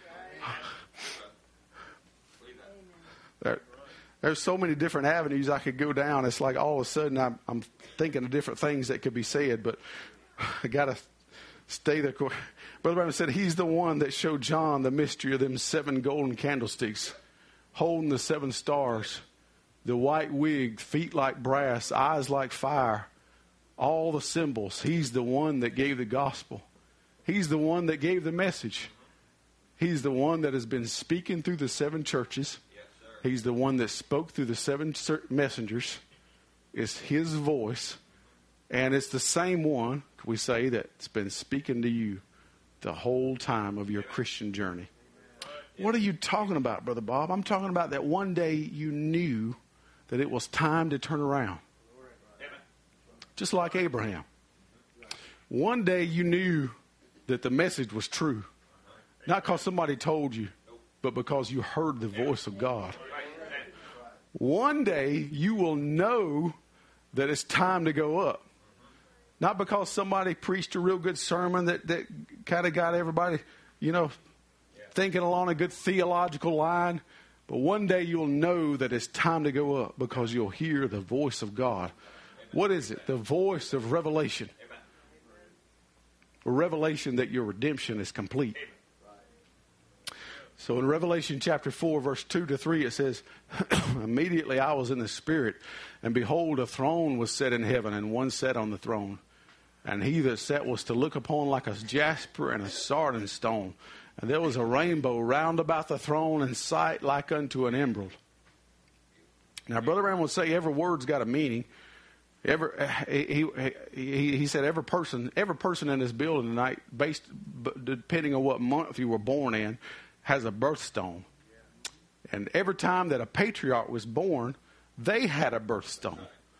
There, there's so many different avenues I could go down. It's like all of a sudden I'm, I'm thinking of different things that could be said, but I got to stay there. Brother Branham said he's the one that showed John the mystery of them seven golden candlesticks, holding the seven stars, the white wig, feet like brass, eyes like fire, all the symbols. He's the one that gave the gospel. He's the one that gave the message. He's the one that has been speaking through the seven churches. He's the one that spoke through the seven messengers. It's his voice. And it's the same one, we say, that's been speaking to you the whole time of your Christian journey. What are you talking about, Brother Bob? I'm talking about that one day you knew that it was time to turn around. Just like Abraham. One day you knew that the message was true. Not because somebody told you, but because you heard the voice of God. One day you will know that it's time to go up. Not because somebody preached a real good sermon that, that kind of got everybody, you know, thinking along a good theological line. But one day you'll know that it's time to go up because you'll hear the voice of God. What is it? The voice of revelation. A revelation that your redemption is complete. So in Revelation chapter four, verse two to three, it says, immediately I was in the Spirit, and behold, a throne was set in heaven, and one sat on the throne. And he that sat was to look upon like a jasper and a sardine stone. And there was a rainbow round about the throne, in sight like unto an emerald. Now, Brother Branham would say every word's got a meaning. Every, he, he, he said every person, every person in this building tonight, based depending on what month you were born in, has a birthstone. And every time that a patriarch was born, they had a birthstone.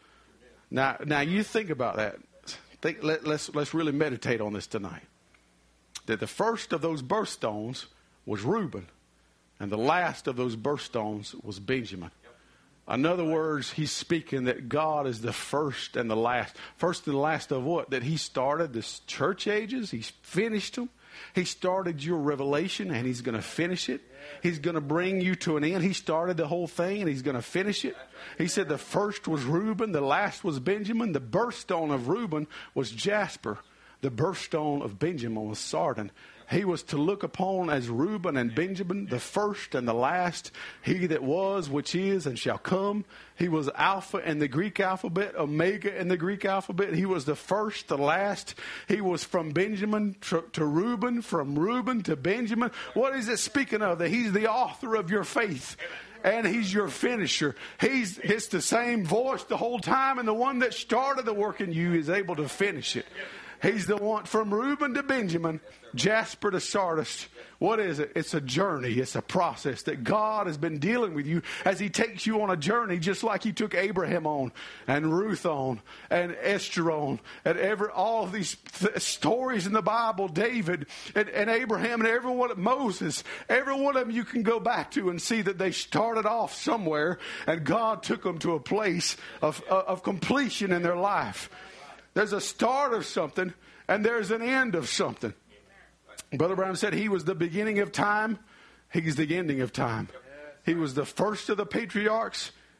Now, now you think about that. Think, let, let's let's really meditate on this tonight. That the first of those birthstones was Reuben, and the last of those birthstones was Benjamin. In other words, he's speaking that God is the first and the last. First and the last of what? That he started the church ages. He's finished them. He started your revelation, and he's going to finish it. He's going to bring you to an end. He started the whole thing, and he's going to finish it. He said the first was Reuben, the last was Benjamin. The birthstone of Reuben was Jasper. The birthstone of Benjamin was Sardine. He was to look upon as Reuben and Benjamin, the first and the last. He that was, which is, and shall come. He was Alpha in the Greek alphabet, Omega in the Greek alphabet. He was the first, the last. He was from Benjamin to, to Reuben, from Reuben to Benjamin. What is it speaking of? That he's the author of your faith. And he's your finisher. He's it's the same voice the whole time, and the one that started the work in you is able to finish it. He's the one from Reuben to Benjamin, Jasper to Sardis. What is it? It's a journey. It's a process that God has been dealing with you as he takes you on a journey, just like he took Abraham on and Ruth on and Esther on and every, all of these th- stories in the Bible, David and, and Abraham and every one of Moses, every one of them you can go back to and see that they started off somewhere and God took them to a place of, of completion in their life. There's a start of something, and there's an end of something. Brother Branham said he was the beginning of time. He's the ending of time. He was the first of the patriarchs.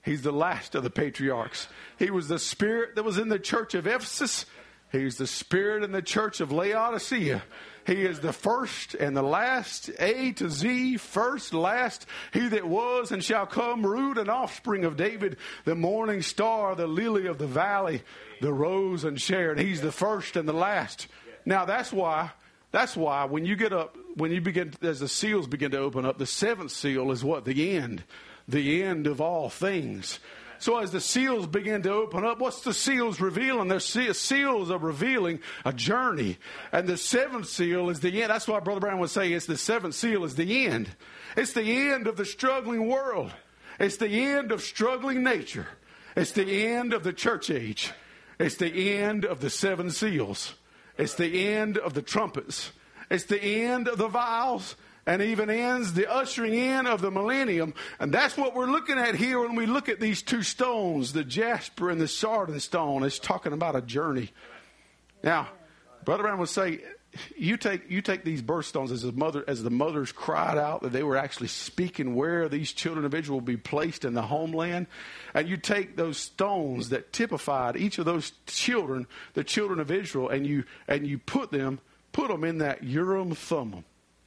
He's the last of the patriarchs. He was the Spirit that was in the church of Ephesus. He's the Spirit in the church of Laodicea. He is the first and the last, A to Z, first, last, he that was and shall come, root and offspring of David, the morning star, the lily of the valley, the rose and Sharon. He's the first and the last. Now that's why, that's why when you get up, when you begin, as the seals begin to open up, the seventh seal is what? The end. The end of all things. So as the seals begin to open up, what's the seals revealing? The seals are revealing a journey. And the seventh seal is the end. That's why Brother Brown would say it's the seventh seal is the end. It's the end of the struggling world. It's the end of struggling nature. It's the end of the church age. It's the end of the seven seals. It's the end of the trumpets. It's the end of the vials. And even ends the ushering in of the millennium. And that's what we're looking at here when we look at these two stones, the jasper and the sardine stone. It's talking about a journey. Now, Brother Brown would say, you take you take these birthstones as the mother as the mothers cried out that they were actually speaking where these children of Israel will be placed in the homeland. And you take those stones that typified each of those children, the children of Israel, and you and you put them, put them in that Urim Thummim.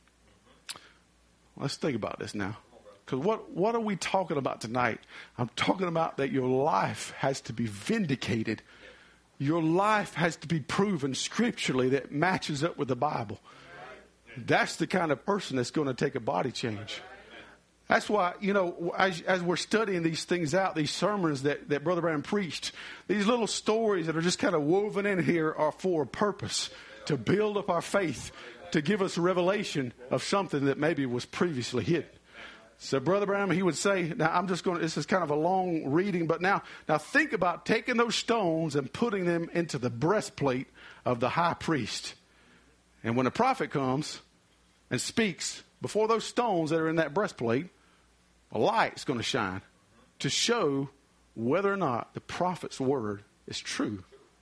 Let's think about this now. Because what, what are we talking about tonight? I'm talking about that your life has to be vindicated. Your life has to be proven scripturally that matches up with the Bible. That's the kind of person that's going to take a body change. That's why, you know, as, as we're studying these things out, these sermons that, that Brother Brown preached, these little stories that are just kind of woven in here are for a purpose, to build up our faith, to give us revelation of something that maybe was previously hidden. So Brother Brown, he would say, now I'm just going to, this is kind of a long reading, but now, now think about taking those stones and putting them into the breastplate of the high priest. And when a prophet comes and speaks, before those stones that are in that breastplate, a light's going to shine to show whether or not the prophet's word is true.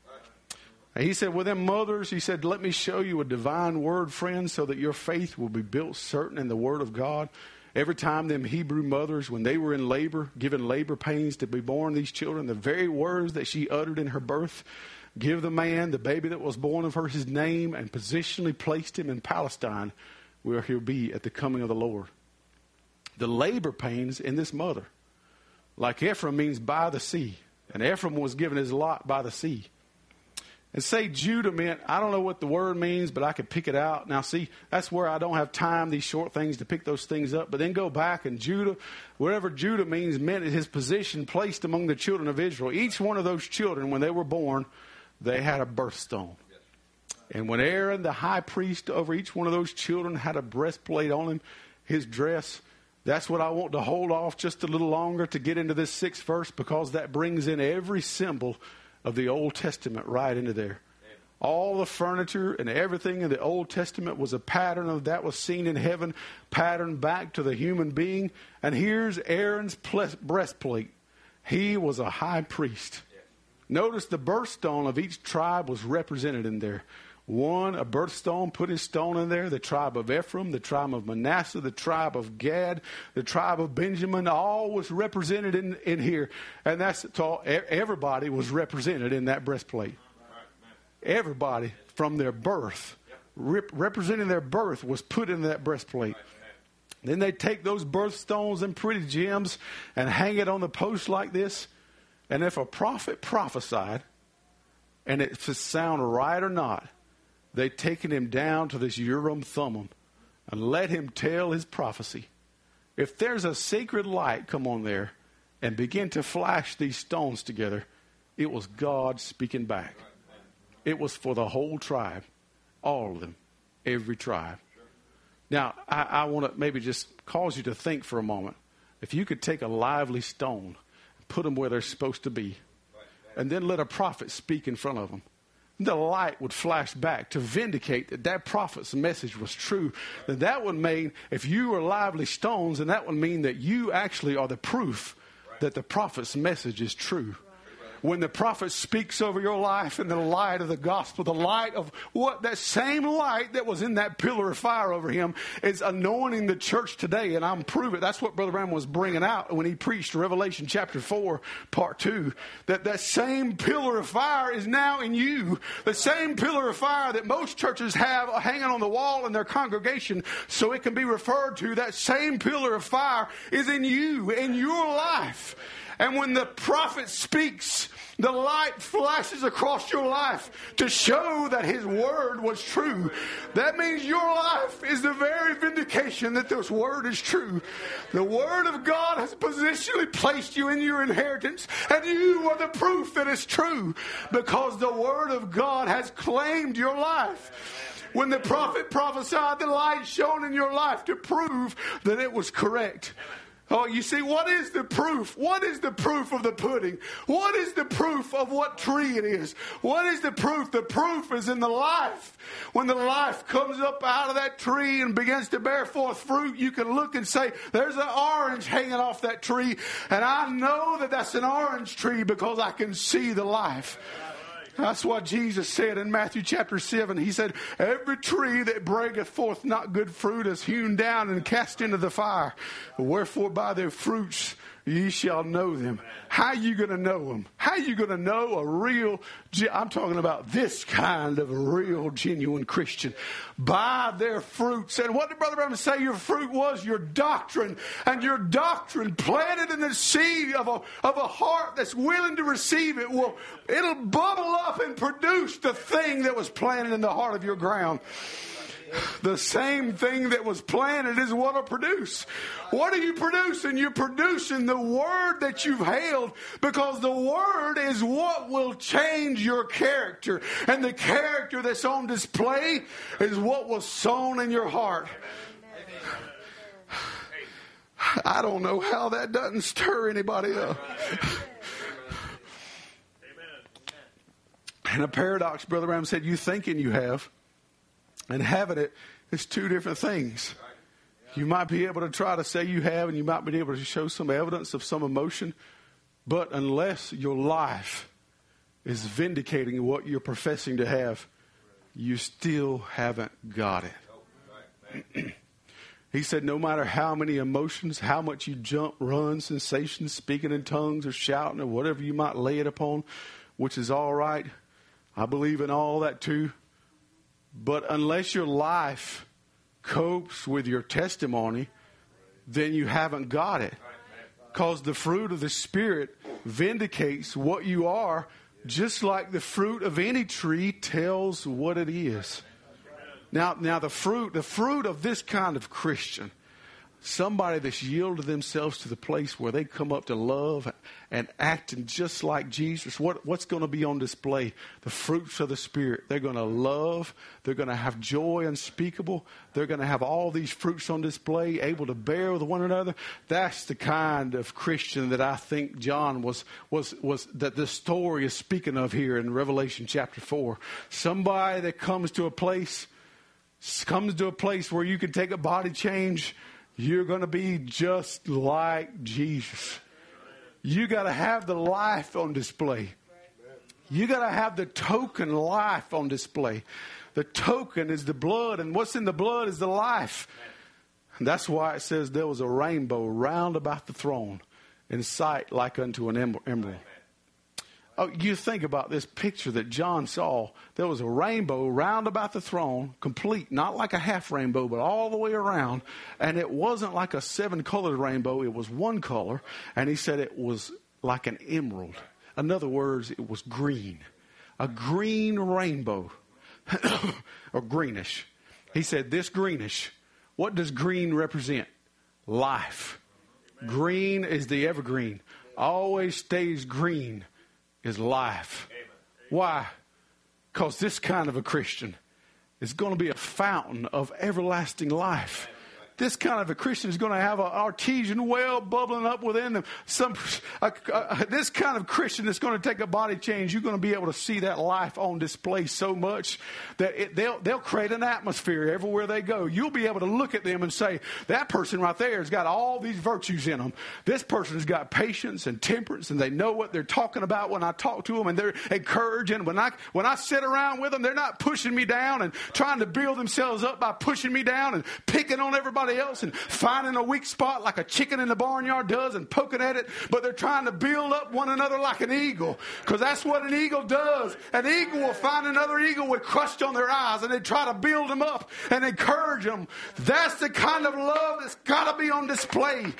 And he said, well, them mothers, he said, let me show you a divine word, friends, so that your faith will be built certain in the word of God. Every time them Hebrew mothers, when they were in labor, given labor pains to be born these children, the very words that she uttered in her birth, give the man, the baby that was born of her, his name, and positionally placed him in Palestine, where he'll be at the coming of the Lord. The labor pains in this mother, like Ephraim means by the sea, and Ephraim was given his lot by the sea. And say Judah meant, I don't know what the word means, but I could pick it out. Now see, that's where I don't have time, these short things, to pick those things up. But then go back and Judah, whatever Judah means, meant his position placed among the children of Israel. Each one of those children, when they were born, they had a birthstone. And when Aaron, the high priest over each one of those children, had a breastplate on him, his dress, that's what I want to hold off just a little longer to get into this sixth verse, because that brings in every symbol of the Old Testament right into there. All the furniture and everything in the Old Testament was a pattern of that was seen in heaven, patterned back to the human being. And here's Aaron's breastplate. He was a high priest. Notice the birthstone of each tribe was represented in there. One, a birthstone, put his stone in there. The tribe of Ephraim, the tribe of Manasseh, the tribe of Gad, the tribe of Benjamin, all was represented in, in here. And that's all, everybody was represented in that breastplate. Everybody from their birth, rep, representing their birth, was put in that breastplate. Then they take those birthstones and pretty gems and hang it on the post like this. And if a prophet prophesied, and if it sound right or not, they taken him down to this Urim Thummim and let him tell his prophecy. If there's a sacred light come on there and begin to flash these stones together, it was God speaking back. It was for the whole tribe, all of them, every tribe. Now, I, I want to maybe just cause you to think for a moment. If you could take a lively stone, put them where they're supposed to be, and then let a prophet speak in front of them, the light would flash back to vindicate that that prophet's message was true. Then that would mean, if you were lively stones, then that would mean that you actually are the proof that the prophet's message is true. when the prophet speaks over your life in the light of the gospel, the light of what that same light that was in that pillar of fire over him is anointing the church today. And I'm proving that's what Brother Branham was bringing out when he preached Revelation chapter four, part two, that that same pillar of fire is now in you. The same pillar of fire that most churches have hanging on the wall in their congregation so it can be referred to, that same pillar of fire is in you, in your life. And when the prophet speaks, the light flashes across your life to show that his word was true. That means your life is the very vindication that this word is true. The word of God has positionally placed you in your inheritance, and you are the proof that it's true because the word of God has claimed your life. When the prophet prophesied, the light shone in your life to prove that it was correct. Oh, you see, what is the proof? What is the proof of the pudding? What is the proof of what tree it is? What is the proof? The proof is in the life. When the life comes up out of that tree and begins to bear forth fruit, you can look and say, there's an orange hanging off that tree, and I know that that's an orange tree because I can see the life. That's what Jesus said in Matthew chapter seven. He said, every tree that bringeth forth not good fruit is hewn down and cast into the fire. Wherefore by their fruits ye shall know them. How are you going to know them? How are you going to know a real, I'm talking about this kind of a real, genuine Christian? By their fruits. And what did Brother Branham say your fruit was? Your doctrine. And your doctrine planted in the seed of a, of a heart that's willing to receive it will, it'll bubble up and produce the thing that was planted in the heart of your ground. The same thing that was planted is what will produce. What are you producing? You're producing the word that you've held, because the word is what will change your character. And the character that's on display is what was sown in your heart. I don't know how that doesn't stir anybody up. And a paradox, Brother Branham said, you thinking you have and having it is two different things. You might be able to try to say you have, and you might be able to show some evidence of some emotion, but unless your life is vindicating what you're professing to have, you still haven't got it. He said no matter how many emotions, how much you jump, run, sensations, speaking in tongues or shouting or whatever you might lay it upon, which is all right. I believe in all that too. But unless your life copes with your testimony, then you haven't got it. Because the fruit of the Spirit vindicates what you are, just like the fruit of any tree tells what it is. Now, now the fruit, the fruit of this kind of Christian, somebody that's yielded themselves to the place where they come up to love and acting just like Jesus. What, what's going to be on display? The fruits of the Spirit. They're going to love. They're going to have joy unspeakable. They're going to have all these fruits on display, able to bear with one another. That's the kind of Christian that I think John was, was, was that the story is speaking of here in Revelation chapter four. Somebody that comes to a place, comes to a place where you can take a body change. You're going to be just like Jesus. You got to have the life on display. You got to have the token life on display. The token is the blood, and what's in the blood is the life. And that's why it says there was a rainbow round about the throne, in sight like unto an emerald. Oh, you think about this picture that John saw. There was a rainbow round about the throne, complete, not like a half rainbow, but all the way around. And it wasn't like a seven-colored rainbow. It was one color. And he said it was like an emerald. In other words, it was green. A green rainbow. Or greenish. He said this greenish. What does green represent? Life. Green is the evergreen. Always stays green. Is life. Why? Because this kind of a Christian is going to be a fountain of everlasting life. this kind of a Christian is going to have an artesian well bubbling up within them. Some, uh, uh, this kind of Christian that's going to take a body change, you're going to be able to see that life on display so much that it, they'll, they'll create an atmosphere everywhere they go. You'll be able to look at them and say, that person right there has got all these virtues in them. This person has got patience and temperance, and they know what they're talking about when I talk to them, and they're encouraging. When I, when I sit around with them, they're not pushing me down and trying to build themselves up by pushing me down and picking on everybody else and finding a weak spot like a chicken in the barnyard does and poking at it, but they're trying to build up one another like an eagle, because that's what an eagle does. An eagle will find another eagle with crust on their eyes, and they try to build them up and encourage them. That's the kind of love that's got to be on display.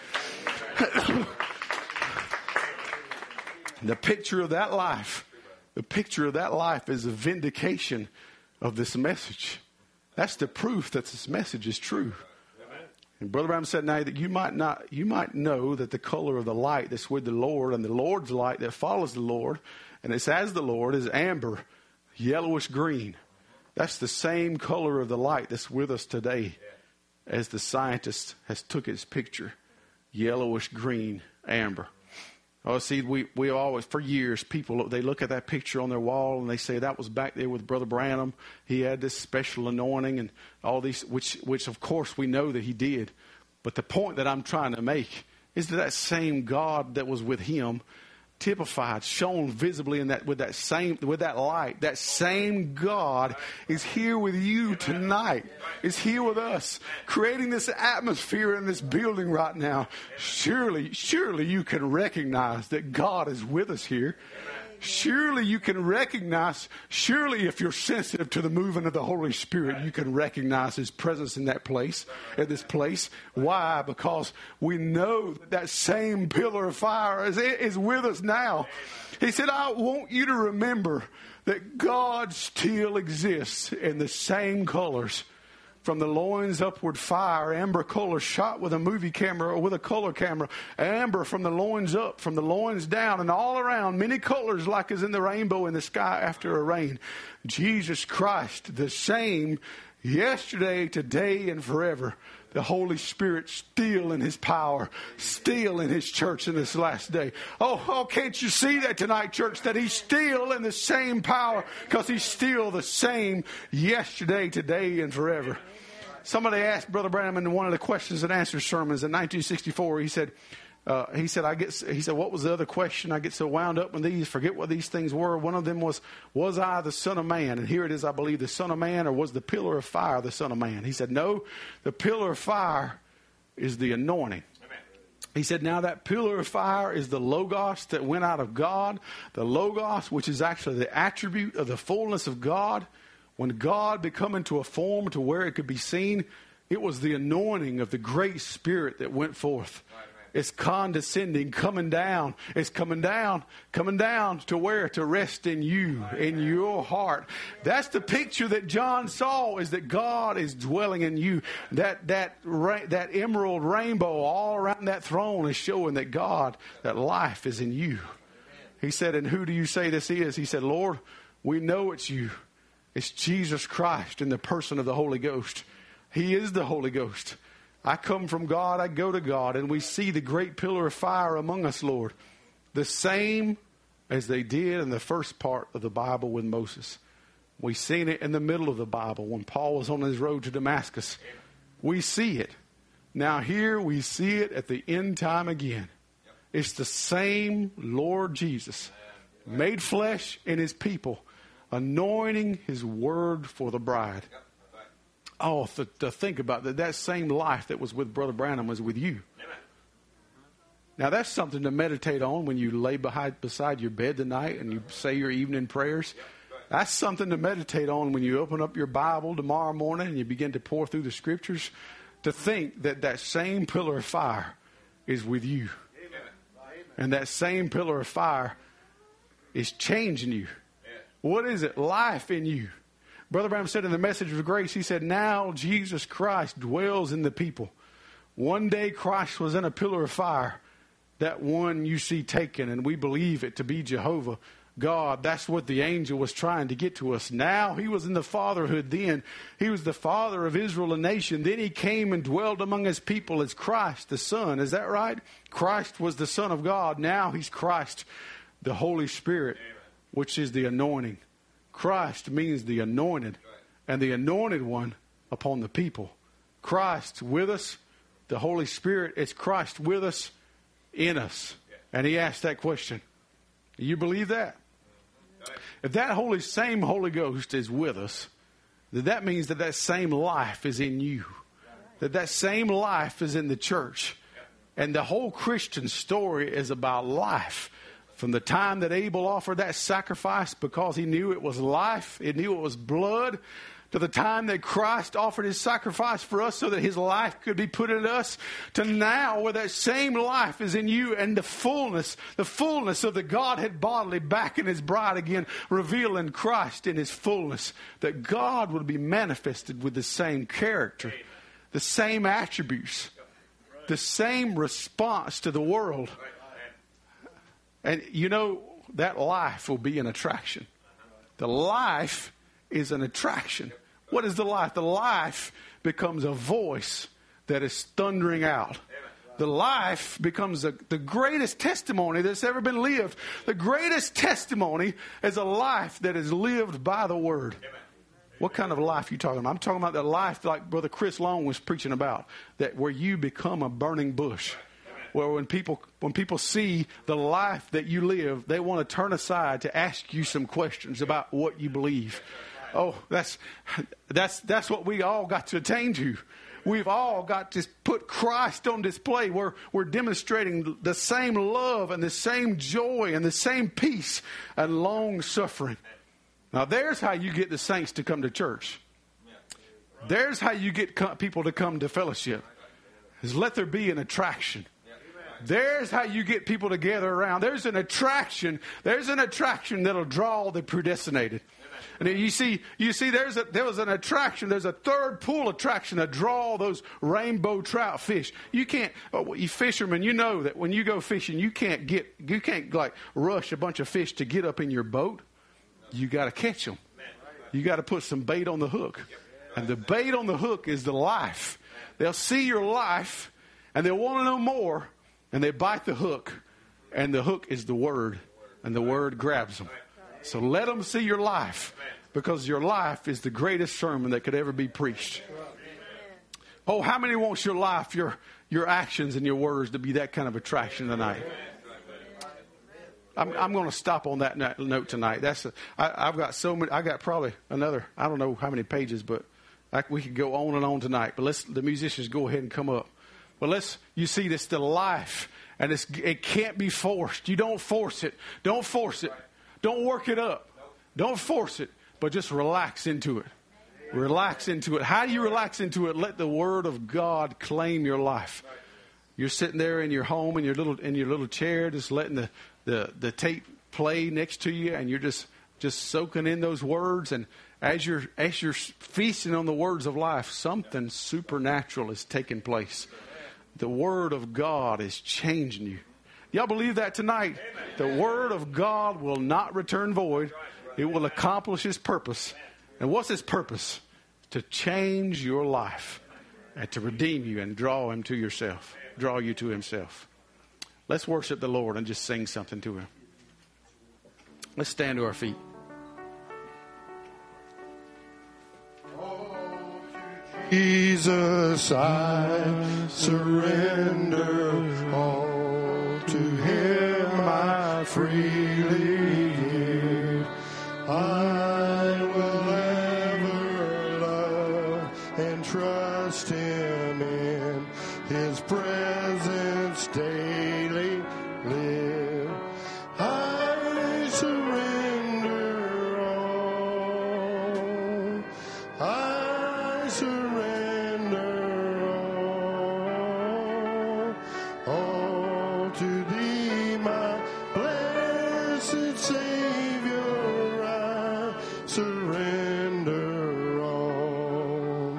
The picture of that life, the picture of that life is a vindication of this message. That's the proof that this message is true. And Brother Branham said now that you might not, you might know that the color of the light that's with the Lord and the Lord's light that follows the Lord, and it's as the Lord, is amber, yellowish green. That's the same color of the light that's with us today as the scientist has took its picture. Yellowish green, amber. Oh, see, we, we always, for years, people, they look at that picture on their wall and they say that was back there with Brother Branham. He had this special anointing and all these, which, which of course we know that he did. But the point that I'm trying to make is that that same God that was with him, typified, shown visibly in that with that same with that light, that same God is here with you tonight. Is here with us, creating this atmosphere in this building right now. Surely, surely you can recognize that God is with us here. Surely you can recognize, surely if you're sensitive to the movement of the Holy Spirit, you can recognize His presence in that place, in this place. Why? Because we know that, that same pillar of fire is, is with us now. He said, I want you to remember that God still exists in the same colors. From the loins upward fire, amber color shot with a movie camera or with a color camera. Amber from the loins up, from the loins down, and all around, many colors like is in the rainbow in the sky after a rain. Jesus Christ, the same yesterday, today, and forever. The Holy Spirit still in His power, still in His church in this last day. Oh, oh, can't you see that tonight, church, that He's still in the same power, because He's still the same yesterday, today, and forever. Somebody asked Brother Branham in one of the questions and answers sermons in nineteen sixty-four, he said, uh, he said, I get, he said, what was the other question? I get so wound up in these, forget what these things were. One of them was, was I the Son of Man? And here it is, I believe, the Son of Man, or was the pillar of fire the Son of Man? He said, no, the pillar of fire is the anointing. He said, now that pillar of fire is the Logos that went out of God. The Logos, which is actually the attribute of the fullness of God. When God become into a form to where it could be seen, it was the anointing of the great Spirit that went forth. Right, it's condescending, coming down. It's coming down, coming down to where? To rest in you, in your heart. That's the picture that John saw, is that God is dwelling in you. That that ra- that emerald rainbow all around that throne is showing that God, that life is in you. He said, and who do you say this is? He said, Lord, we know it's you. It's Jesus Christ in the person of the Holy Ghost. He is the Holy Ghost. I come from God, I go to God, and we see the great pillar of fire among us, Lord. The same as they did in the first part of the Bible with Moses. We've seen it in the middle of the Bible when Paul was on his road to Damascus. We see it. Now here we see it at the end time again. It's the same Lord Jesus, made flesh in His people, anointing His word for the bride. Oh, th- to think about that, that same life that was with Brother Branham was with you. Now that's something to meditate on when you lay behind, beside your bed tonight and you say your evening prayers. That's something to meditate on when you open up your Bible tomorrow morning and you begin to pour through the Scriptures. To think that that same pillar of fire is with you. And that same pillar of fire is changing you. What is it? Life in you. Brother Branham said in the Message of Grace, he said, now Jesus Christ dwells in the people. One day Christ was in a pillar of fire. That one you see taken, and we believe it to be Jehovah. God. That's what the angel was trying to get to us. Now he was in the fatherhood then. He was the father of Israel, a nation. Then he came and dwelled among his people as Christ, the Son. Is that right? Christ was the Son of God. Now he's Christ, the Holy Spirit, which is the anointing. Christ means the anointed, and the anointed one upon the people. Christ with us, the Holy Spirit, it's Christ with us, in us. And he asked that question. Do you believe that? If that Holy same Holy Ghost is with us, then that means that that same life is in you. That that same life is in the church. And the whole Christian story is about life. From the time that Abel offered that sacrifice because he knew it was life, he knew it was blood, to the time that Christ offered his sacrifice for us so that his life could be put in us, to now where that same life is in you and the fullness, the fullness of the Godhead bodily back in his bride again, revealing Christ in his fullness, that God would be manifested with the same character, the same attributes, the same response to the world. And you know, that life will be an attraction. The life is an attraction. What is the life? The life becomes a voice that is thundering out. The life becomes a, the greatest testimony that's ever been lived. The greatest testimony is a life that is lived by the Word. What kind of life are you talking about? I'm talking about the life like Brother Chris Long was preaching about, that where you become a burning bush. Where when people when people see the life that you live, they want to turn aside to ask you some questions about what you believe. Oh, that's that's that's what we all got to attain to. We've all got to put Christ on display. We're, we're demonstrating the same love and the same joy and the same peace and long suffering. Now, there's how you get the saints to come to church. There's how you get co- people to come to fellowship. Is let there be an attraction. There's how you get people to gather around. There's an attraction. There's an attraction that'll draw the predestinated. And you see, you see, there's a, there was an attraction. There's a third pool attraction to draw those rainbow trout fish. You can't, oh, you fishermen, you know that when you go fishing, you can't get, you can't like rush a bunch of fish to get up in your boat. You got to catch them. You got to put some bait on the hook, and the bait on the hook is the life. They'll see your life, and they'll want to know more, and they bite the hook, and the hook is the Word, and the Word grabs them. So let them see your life, because your life is the greatest sermon that could ever be preached. Oh, how many wants your life, your your actions and your words to be that kind of attraction tonight? I'm, I'm going to stop on that note tonight. That's a, I, I've got so many. I got probably another. I don't know how many pages, but I, we could go on and on tonight. But let's the musicians go ahead and come up. But let's. You see, this the life, and it's, it can't be forced. You don't force it. Don't force it. Don't work it up. Don't force it, but just relax into it. Relax into it. How do you relax into it? Let the Word of God claim your life. You're sitting there in your home in your little in your little chair, just letting the, the, the tape play next to you, and you're just, just soaking in those words. And as you're as you're feasting on the words of life, something supernatural is taking place. The Word of God is changing you. Y'all believe that tonight? The Word of God will not return void. It will accomplish His purpose. And what's His purpose? To change your life and to redeem you and draw Him to yourself. Draw you to Himself. Let's worship the Lord and just sing something to Him. Let's stand to our feet. Jesus, I surrender all to Him. I freely give. I will ever love and trust Him in His presence daily live. I surrender all. I surrender all. All to Thee, my blessed Savior. I surrender all.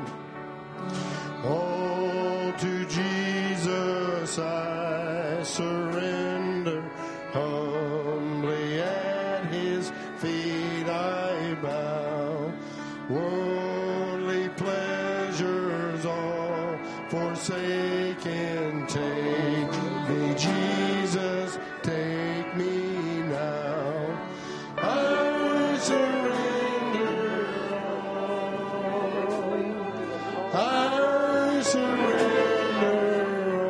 All to Jesus I surrender, humbly at His feet I bow. Worldly pleasures all forsaken, take me, Jesus, take me now. I surrender all. I surrender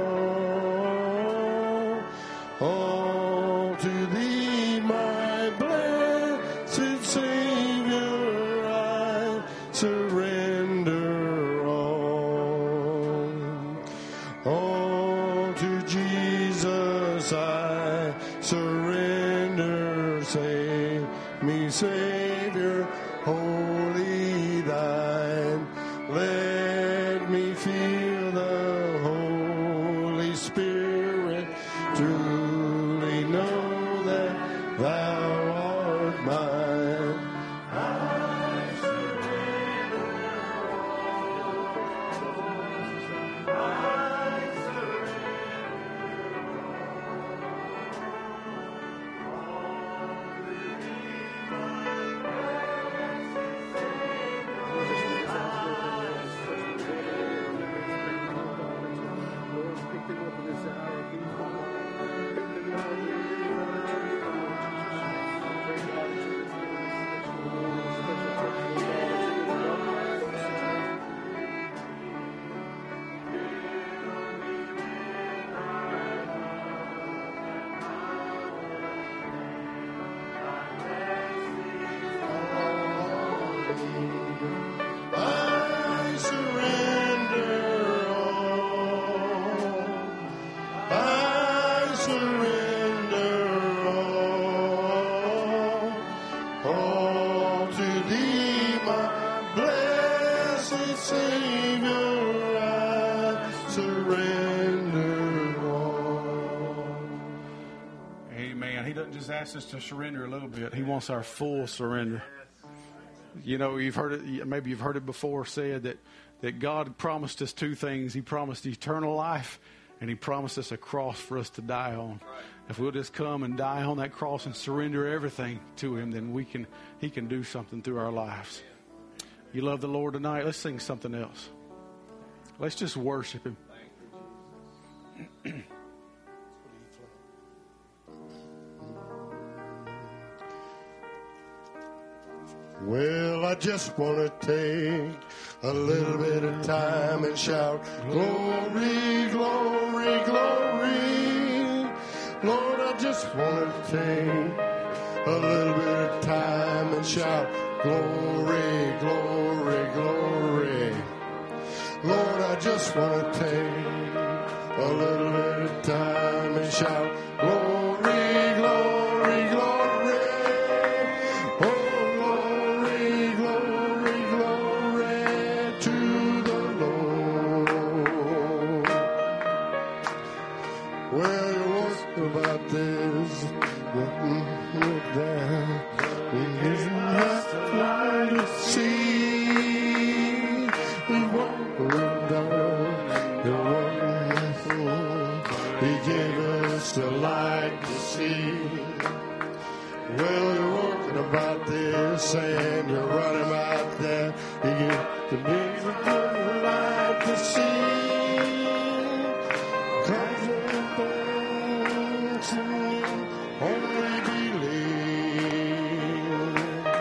all. All to thee, my blessed Savior, I surrender all. All to Jesus I surrender. Save me, Savior, wholly thine. Let me feel the Holy Spirit, truly know that thou art mine. I surrender all. I I surrender all. I surrender all. All to thee, my blessed Savior, I surrender all. Amen. He doesn't just ask us to surrender a little bit. He wants our full surrender. You know, you've heard it, maybe you've heard it before said that, that God promised us two things. He promised eternal life, and He promised us a cross for us to die on. If we'll just come and die on that cross and surrender everything to Him, then we can, He can do something through our lives. You love the Lord tonight? Let's sing something else. Let's just worship Him. Well, I just want to take a little bit of time and shout, glory, glory, glory. Lord, I just want to take a little bit of time and shout, glory, glory, glory. Lord, I just want to take a little bit of time and shout, glory, glory, glory. About this, what down, is not fly to see. We walk around the wonderful. He gave us the light to see. Well, you're walking about this and you're running about that. He gave the big light to see. Only believe.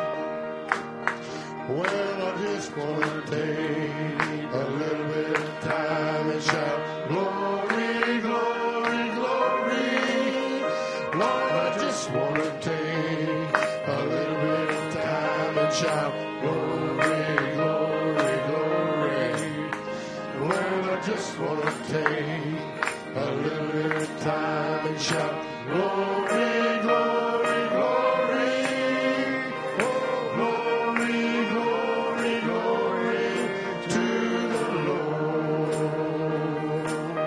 Well, I just want to take a little bit of time and shout, glory, glory, glory. Lord, I just want to take a little bit of time and shout, glory, glory, glory. Well, I just want to take a little bit of time and shout, glory, glory, glory. Oh, glory, glory, glory to the Lord.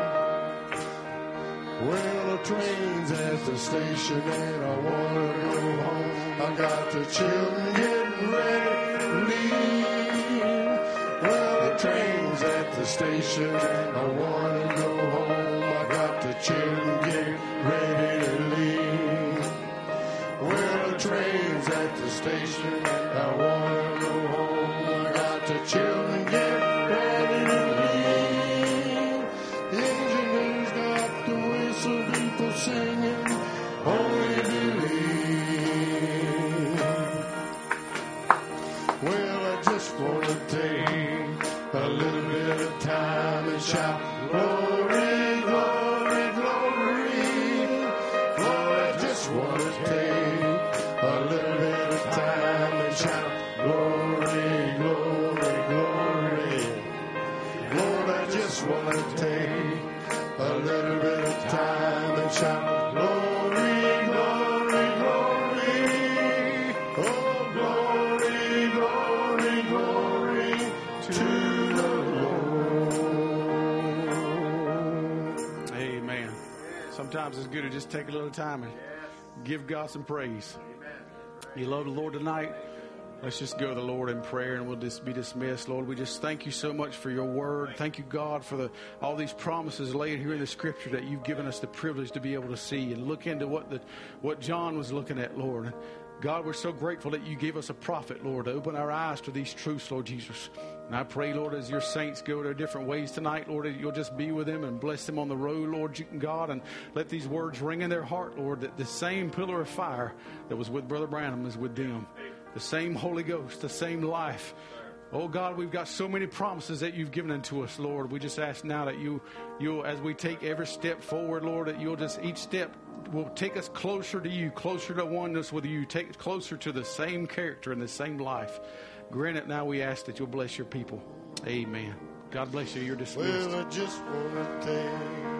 Well, the train's at the station and I want to go home. I got the children getting ready to leave. Well, the train's at the station and I want to go home. I got the children getting ready to leave. Well, the train's at at the station. I wanna go home. I got the children get ready to leave. The engineer's got the whistle, people singing, only believe. Well, I just wanna take a little bit of time and shout, glory, glory, glory. Lord, I just want to take a little bit of time and shout, glory, glory, glory. Lord, I just want to take a little bit of time and shout, glory, glory, glory. Oh, glory, glory, glory to the Lord. Amen. Sometimes it's good to just take a little time and give God some praise. You love the Lord tonight? Let's just go to the Lord in prayer and we'll just be dismissed. Lord, we just thank you so much for your word. Thank you, God, for the all these promises laid here in the scripture that you've given us the privilege to be able to see and look into what the what John was looking at, Lord. God, we're so grateful that you gave us a prophet, Lord, to open our eyes to these truths, Lord Jesus. And I pray, Lord, as your saints go their different ways tonight, Lord, that you'll just be with them and bless them on the road, Lord God, and let these words ring in their heart, Lord, that the same pillar of fire that was with Brother Branham is with them. The same Holy Ghost, the same life. Oh, God, we've got so many promises that you've given unto us, Lord. We just ask now that you, you'll, as we take every step forward, Lord, that you'll just, each step will take us closer to you, closer to oneness with you, take us closer to the same character and the same life. Grant it now, we ask that you'll bless your people. Amen. God bless you. You're dismissed. Well, I just want to take